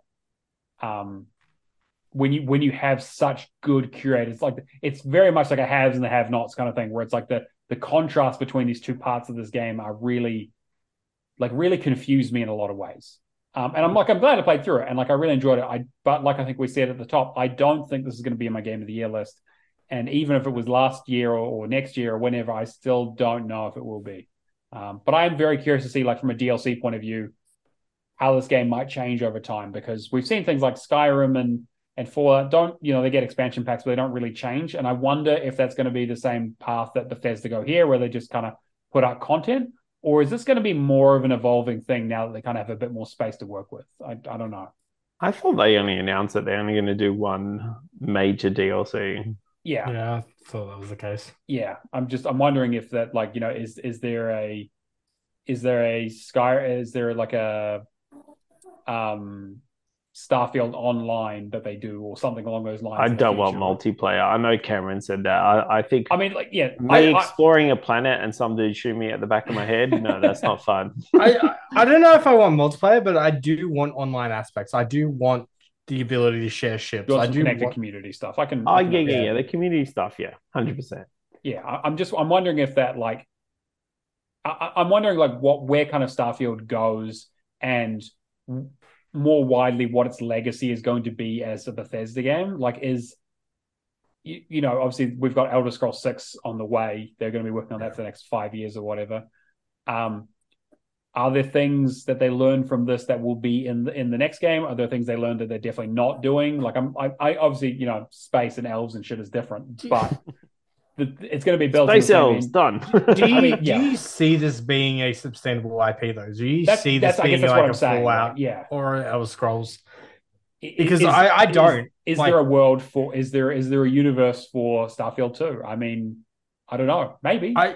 When you have such good curators, like it's very much like a haves and the have-nots kind of thing, where it's like the contrast between these two parts of this game are really confused me in a lot of ways. And I'm glad I played through it, and like I really enjoyed it. But like I think we said at the top, I don't think this is going to be in my game of the year list. And even if it was last year or next year or whenever, I still don't know if it will be. But I am very curious to see, like from a DLC point of view, how this game might change over time, because we've seen things like Skyrim and Fallout they get expansion packs, but they don't really change. And I wonder if that's going to be the same path that Bethesda go here, where they just kind of put out content, or is this going to be more of an evolving thing now that they kind of have a bit more space to work with? I don't know. I thought they only announced that they're only going to do one major DLC. Yeah, I thought that was the case. Yeah, I'm wondering if that is there like a Starfield Online that they do or something along those lines? I don't want multiplayer. I know Cameron said that. I think. I mean, like, yeah, exploring a planet and some dude shoot me at the back of my head. No, that's not fun. I don't know if I want multiplayer, but I do want online aspects. I do want the ability to share ships. I do connected community stuff. I can. Yeah. The community stuff. Yeah, 100%. Yeah, I'm wondering if that like. I'm wondering like where kind of Starfield goes, and more widely what its legacy is going to be as a Bethesda game. Like, obviously we've got Elder Scrolls 6 on the way. They're going to be working on that for the next 5 years or whatever. Are there things that they learn from this that will be in the next game? Are there things they learned that they're definitely not doing? Like I obviously, space and elves and shit is different, but it's going to be built. Space elves done. Do you see this being a sustainable IP though? Do you see this being like a Fallout, yeah, or Elder Scrolls? Because I don't. Is there a world for? Is there a universe for Starfield 2? I mean, I don't know. Maybe. I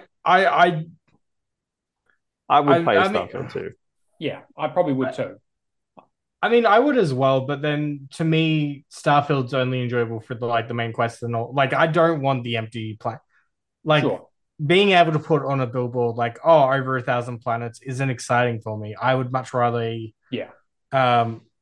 would play Starfield 2. Yeah, I probably would too. I mean, I would as well, but then to me, Starfield's only enjoyable for the main quests and all. Like, I don't want the empty planet. Like, being able to put on a billboard like, oh, over 1,000 planets isn't exciting for me. I would much rather,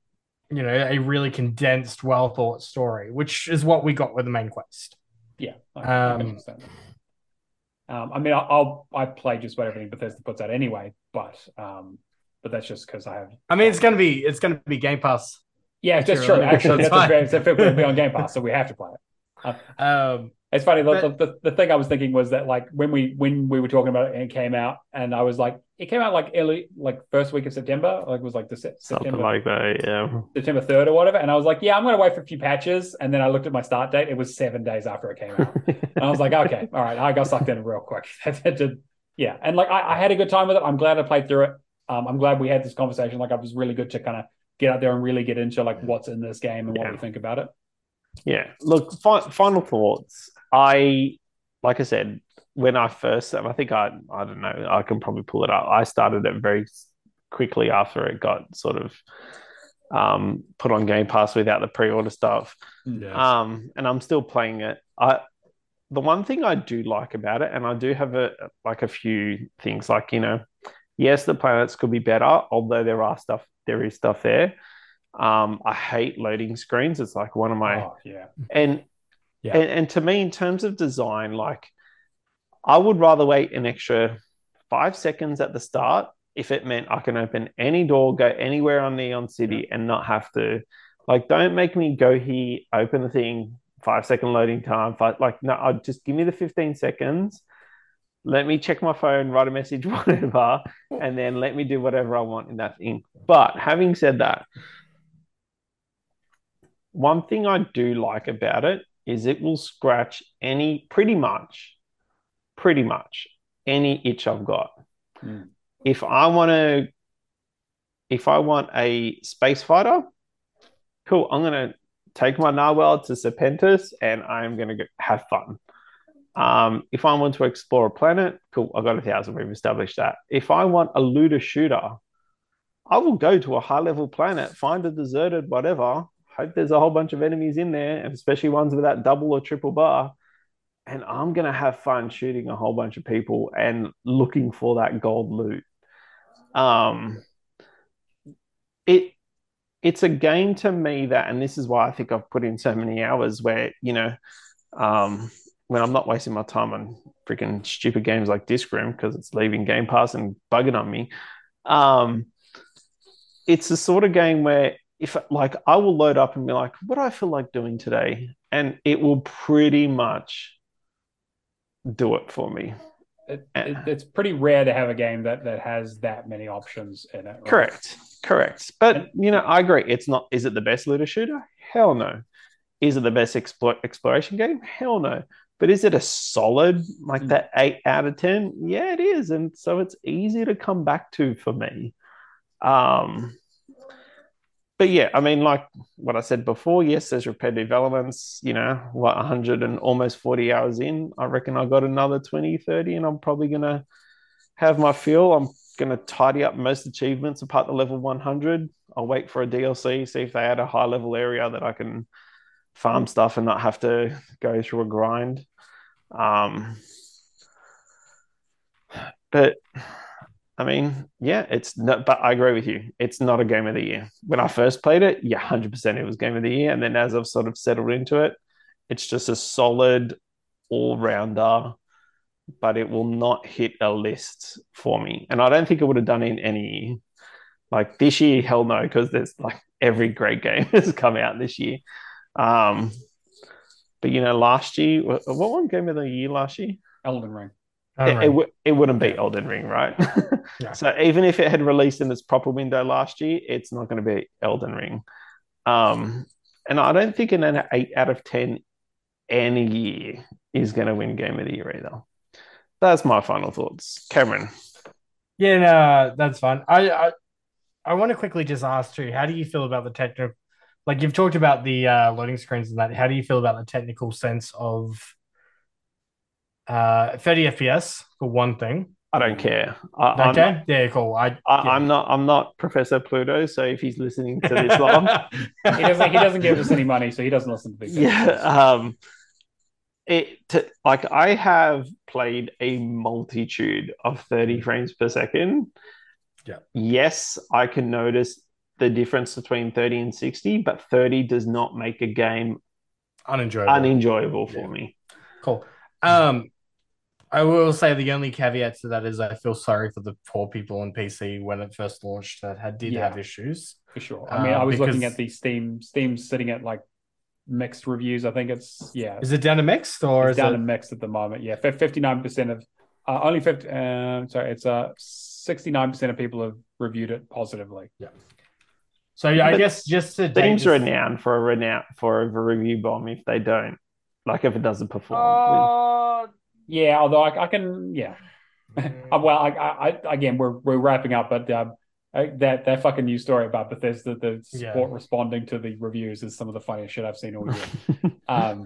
a really condensed, well thought story, which is what we got with the main quest. Yeah, I can Um, understand that. I mean, I play just about everything Bethesda puts out anyway, but that's just because I have. I mean, it's gonna be Game Pass Yeah, that's material true. anyway, so Actually, it's that's a fine. very it's a fair point. It'll be on Game Pass, so we have to play it. It's funny. But The thing I was thinking was that like when we were talking about it and it came out, and I was like, it came out like early, like first week of September, like it was like the Something September like that. Yeah. September 3rd or whatever, and I was like, yeah, I'm going to wait for a few patches, and then I looked at my start date. It was 7 days after it came out, and I was like, okay, all right, I got sucked in real quick. Yeah, and like I had a good time with it. I'm glad I played through it. I'm glad we had this conversation. Like, it was really good to kind of get out there and really get into like what's in this game and what we think about it. Yeah. Look, final thoughts. Like I said, when I first, I think I don't know, I can probably pull it up. I started it very quickly after it got sort of put on Game Pass without the pre-order stuff. yes. And I'm still playing it. The one thing I do like about it, and I do have a few things like, yes, the planets could be better, although there is stuff there. I hate loading screens. It's like one of my and Yeah. and to me, in terms of design, like I would rather wait an extra 5 seconds at the start if it meant I can open any door, go anywhere on Neon City, and not have to like. Don't make me go here, open the thing, 5 second loading time. Like no, I'd just give me the 15 seconds. Let me check my phone, write a message, whatever, and then let me do whatever I want in that thing. But having said that, one thing I do like about it is it will scratch pretty much any itch I've got. Mm. If I want a space fighter, cool. I'm gonna take my Narwhal to Serpentis and I'm gonna have fun. If I want to explore a planet, cool. I've got 1,000. We've established that. If I want a looter shooter, I will go to a high level planet, find a deserted whatever. Hope there's a whole bunch of enemies in there, and especially ones with that double or triple bar. And I'm gonna have fun shooting a whole bunch of people and looking for that gold loot. Um, it it's a game to me that, and this is why I think I've put in so many hours where, when I'm not wasting my time on freaking stupid games like Disc Room because it's leaving Game Pass and bugging on me. It's the sort of game where if like I will load up and be like, what do I feel like doing today? And it will pretty much do it for me. It's pretty rare to have a game that has that many options in it. Right? Correct. But I agree. It's not. Is it the best looter shooter? Hell no. Is it the best exploration game? Hell no. But is it a solid like that 8 out of 10? Yeah, it is, and so it's easy to come back to for me. But yeah, I mean, like what I said before, yes, there's repetitive elements, 100 and almost 40 hours in. I reckon I got another 20, 30, and I'm probably going to have my fill. I'm going to tidy up most achievements apart the level 100. I'll wait for a DLC, see if they add a high level area that I can farm stuff and not have to go through a grind. But I mean, yeah, it's not, but I agree with you. It's not a game of the year. When I first played it, yeah, 100% it was game of the year. And then as I've sort of settled into it, it's just a solid all rounder, but it will not hit a list for me. And I don't think it would have done it in any year. Like this year, hell no, because there's like every great game has come out this year. But last year, what won game of the year last year? Elden Ring. It wouldn't be Elden Ring, right? Yeah. So even if it had released in its proper window last year, it's not going to be Elden Ring. And I don't think an 8 out of 10 any year is going to win Game of the Year either. That's my final thoughts. Cameron. Yeah, no, that's fine. I want to quickly just ask too, how do you feel about the technical, like you've talked about the loading screens and that, how do you feel about the technical sense of 30 FPS for one thing? I don't care. Okay, yeah, cool. I'm not Professor Pluto, so if he's listening to this long, he doesn't give us any money, so he doesn't listen to Big Yeah, I have played a multitude of 30 frames per second. Yeah. Yes, I can notice the difference between 30 and 60, but 30 does not make a game unenjoyable for me. Cool. I will say the only caveat to that is I feel sorry for the poor people on PC when it first launched that did have issues. For sure. I mean, I was looking at the Steam's sitting at like mixed reviews. I think it's Is it down to mixed or it's down to mixed at the moment? Yeah, 59% of only 50. Sorry, it's 69% of people have reviewed it positively. Yeah. So I guess just to Steam's renowned for a review bomb if they don't, like if it doesn't perform. Yeah, although I can, yeah. Well, I again, we're wrapping up, but that fucking news story about Bethesda, the support responding to the reviews is some of the funniest shit I've seen all year.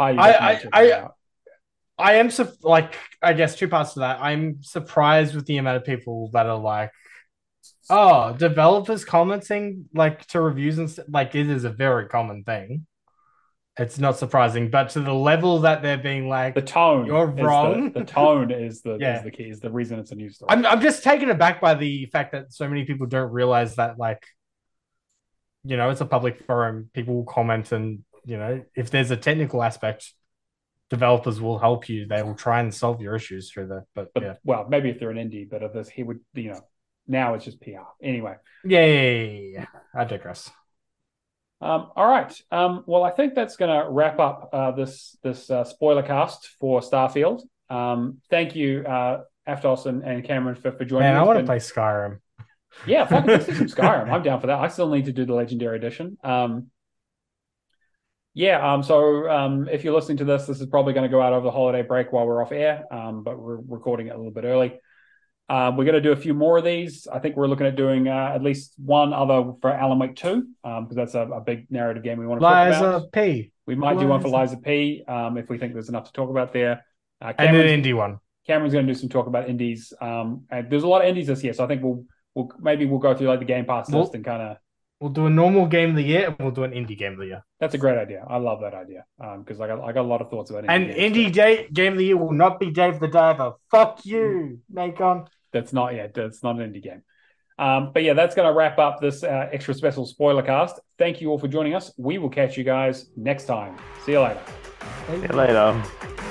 I am I guess two parts to that. I'm surprised with the amount of people that are like, oh, developers commenting like to reviews and like it is a very common thing. It's not surprising, but to the level that they're being like, the tone, you're wrong. The tone is the key, is the reason it's a news story. I'm just taken aback by the fact that so many people don't realize that, like, you know, it's a public forum. People will comment, and you know, if there's a technical aspect, developers will help you. They will try and solve your issues through that. But yeah, well, maybe if they're an indie, but if this, he would, you know, now it's just PR anyway. Yeah. I digress. All right. Well, I think that's going to wrap up this spoiler cast for Starfield. Thank you, Aftos and Cameron for joining us. Man, I want to play Skyrim. Yeah, let's do some Skyrim. I'm down for that. I still need to do the Legendary Edition. So if you're listening to this is probably going to go out over the holiday break while we're off air, but we're recording it a little bit early. We're going to do a few more of these. I think we're looking at doing at least one other for Alan Wake 2, because that's a big narrative game we want to talk about. Liza P. We might do one for Liza P if we think there's enough to talk about there. And an indie one. Cameron's going to do some talk about indies. And there's a lot of indies this year, so I think we'll go through like the Game Pass list and kind of. We'll do a normal game of the year and we'll do an indie game of the year. That's a great idea. I love that idea because I got a lot of thoughts about indie game of the year will not be Dave the Diver. Fuck you, Nacon. That's not an indie game. But yeah, that's going to wrap up this extra special spoiler cast. Thank you all for joining us. We will catch you guys next time. See you later. See you later.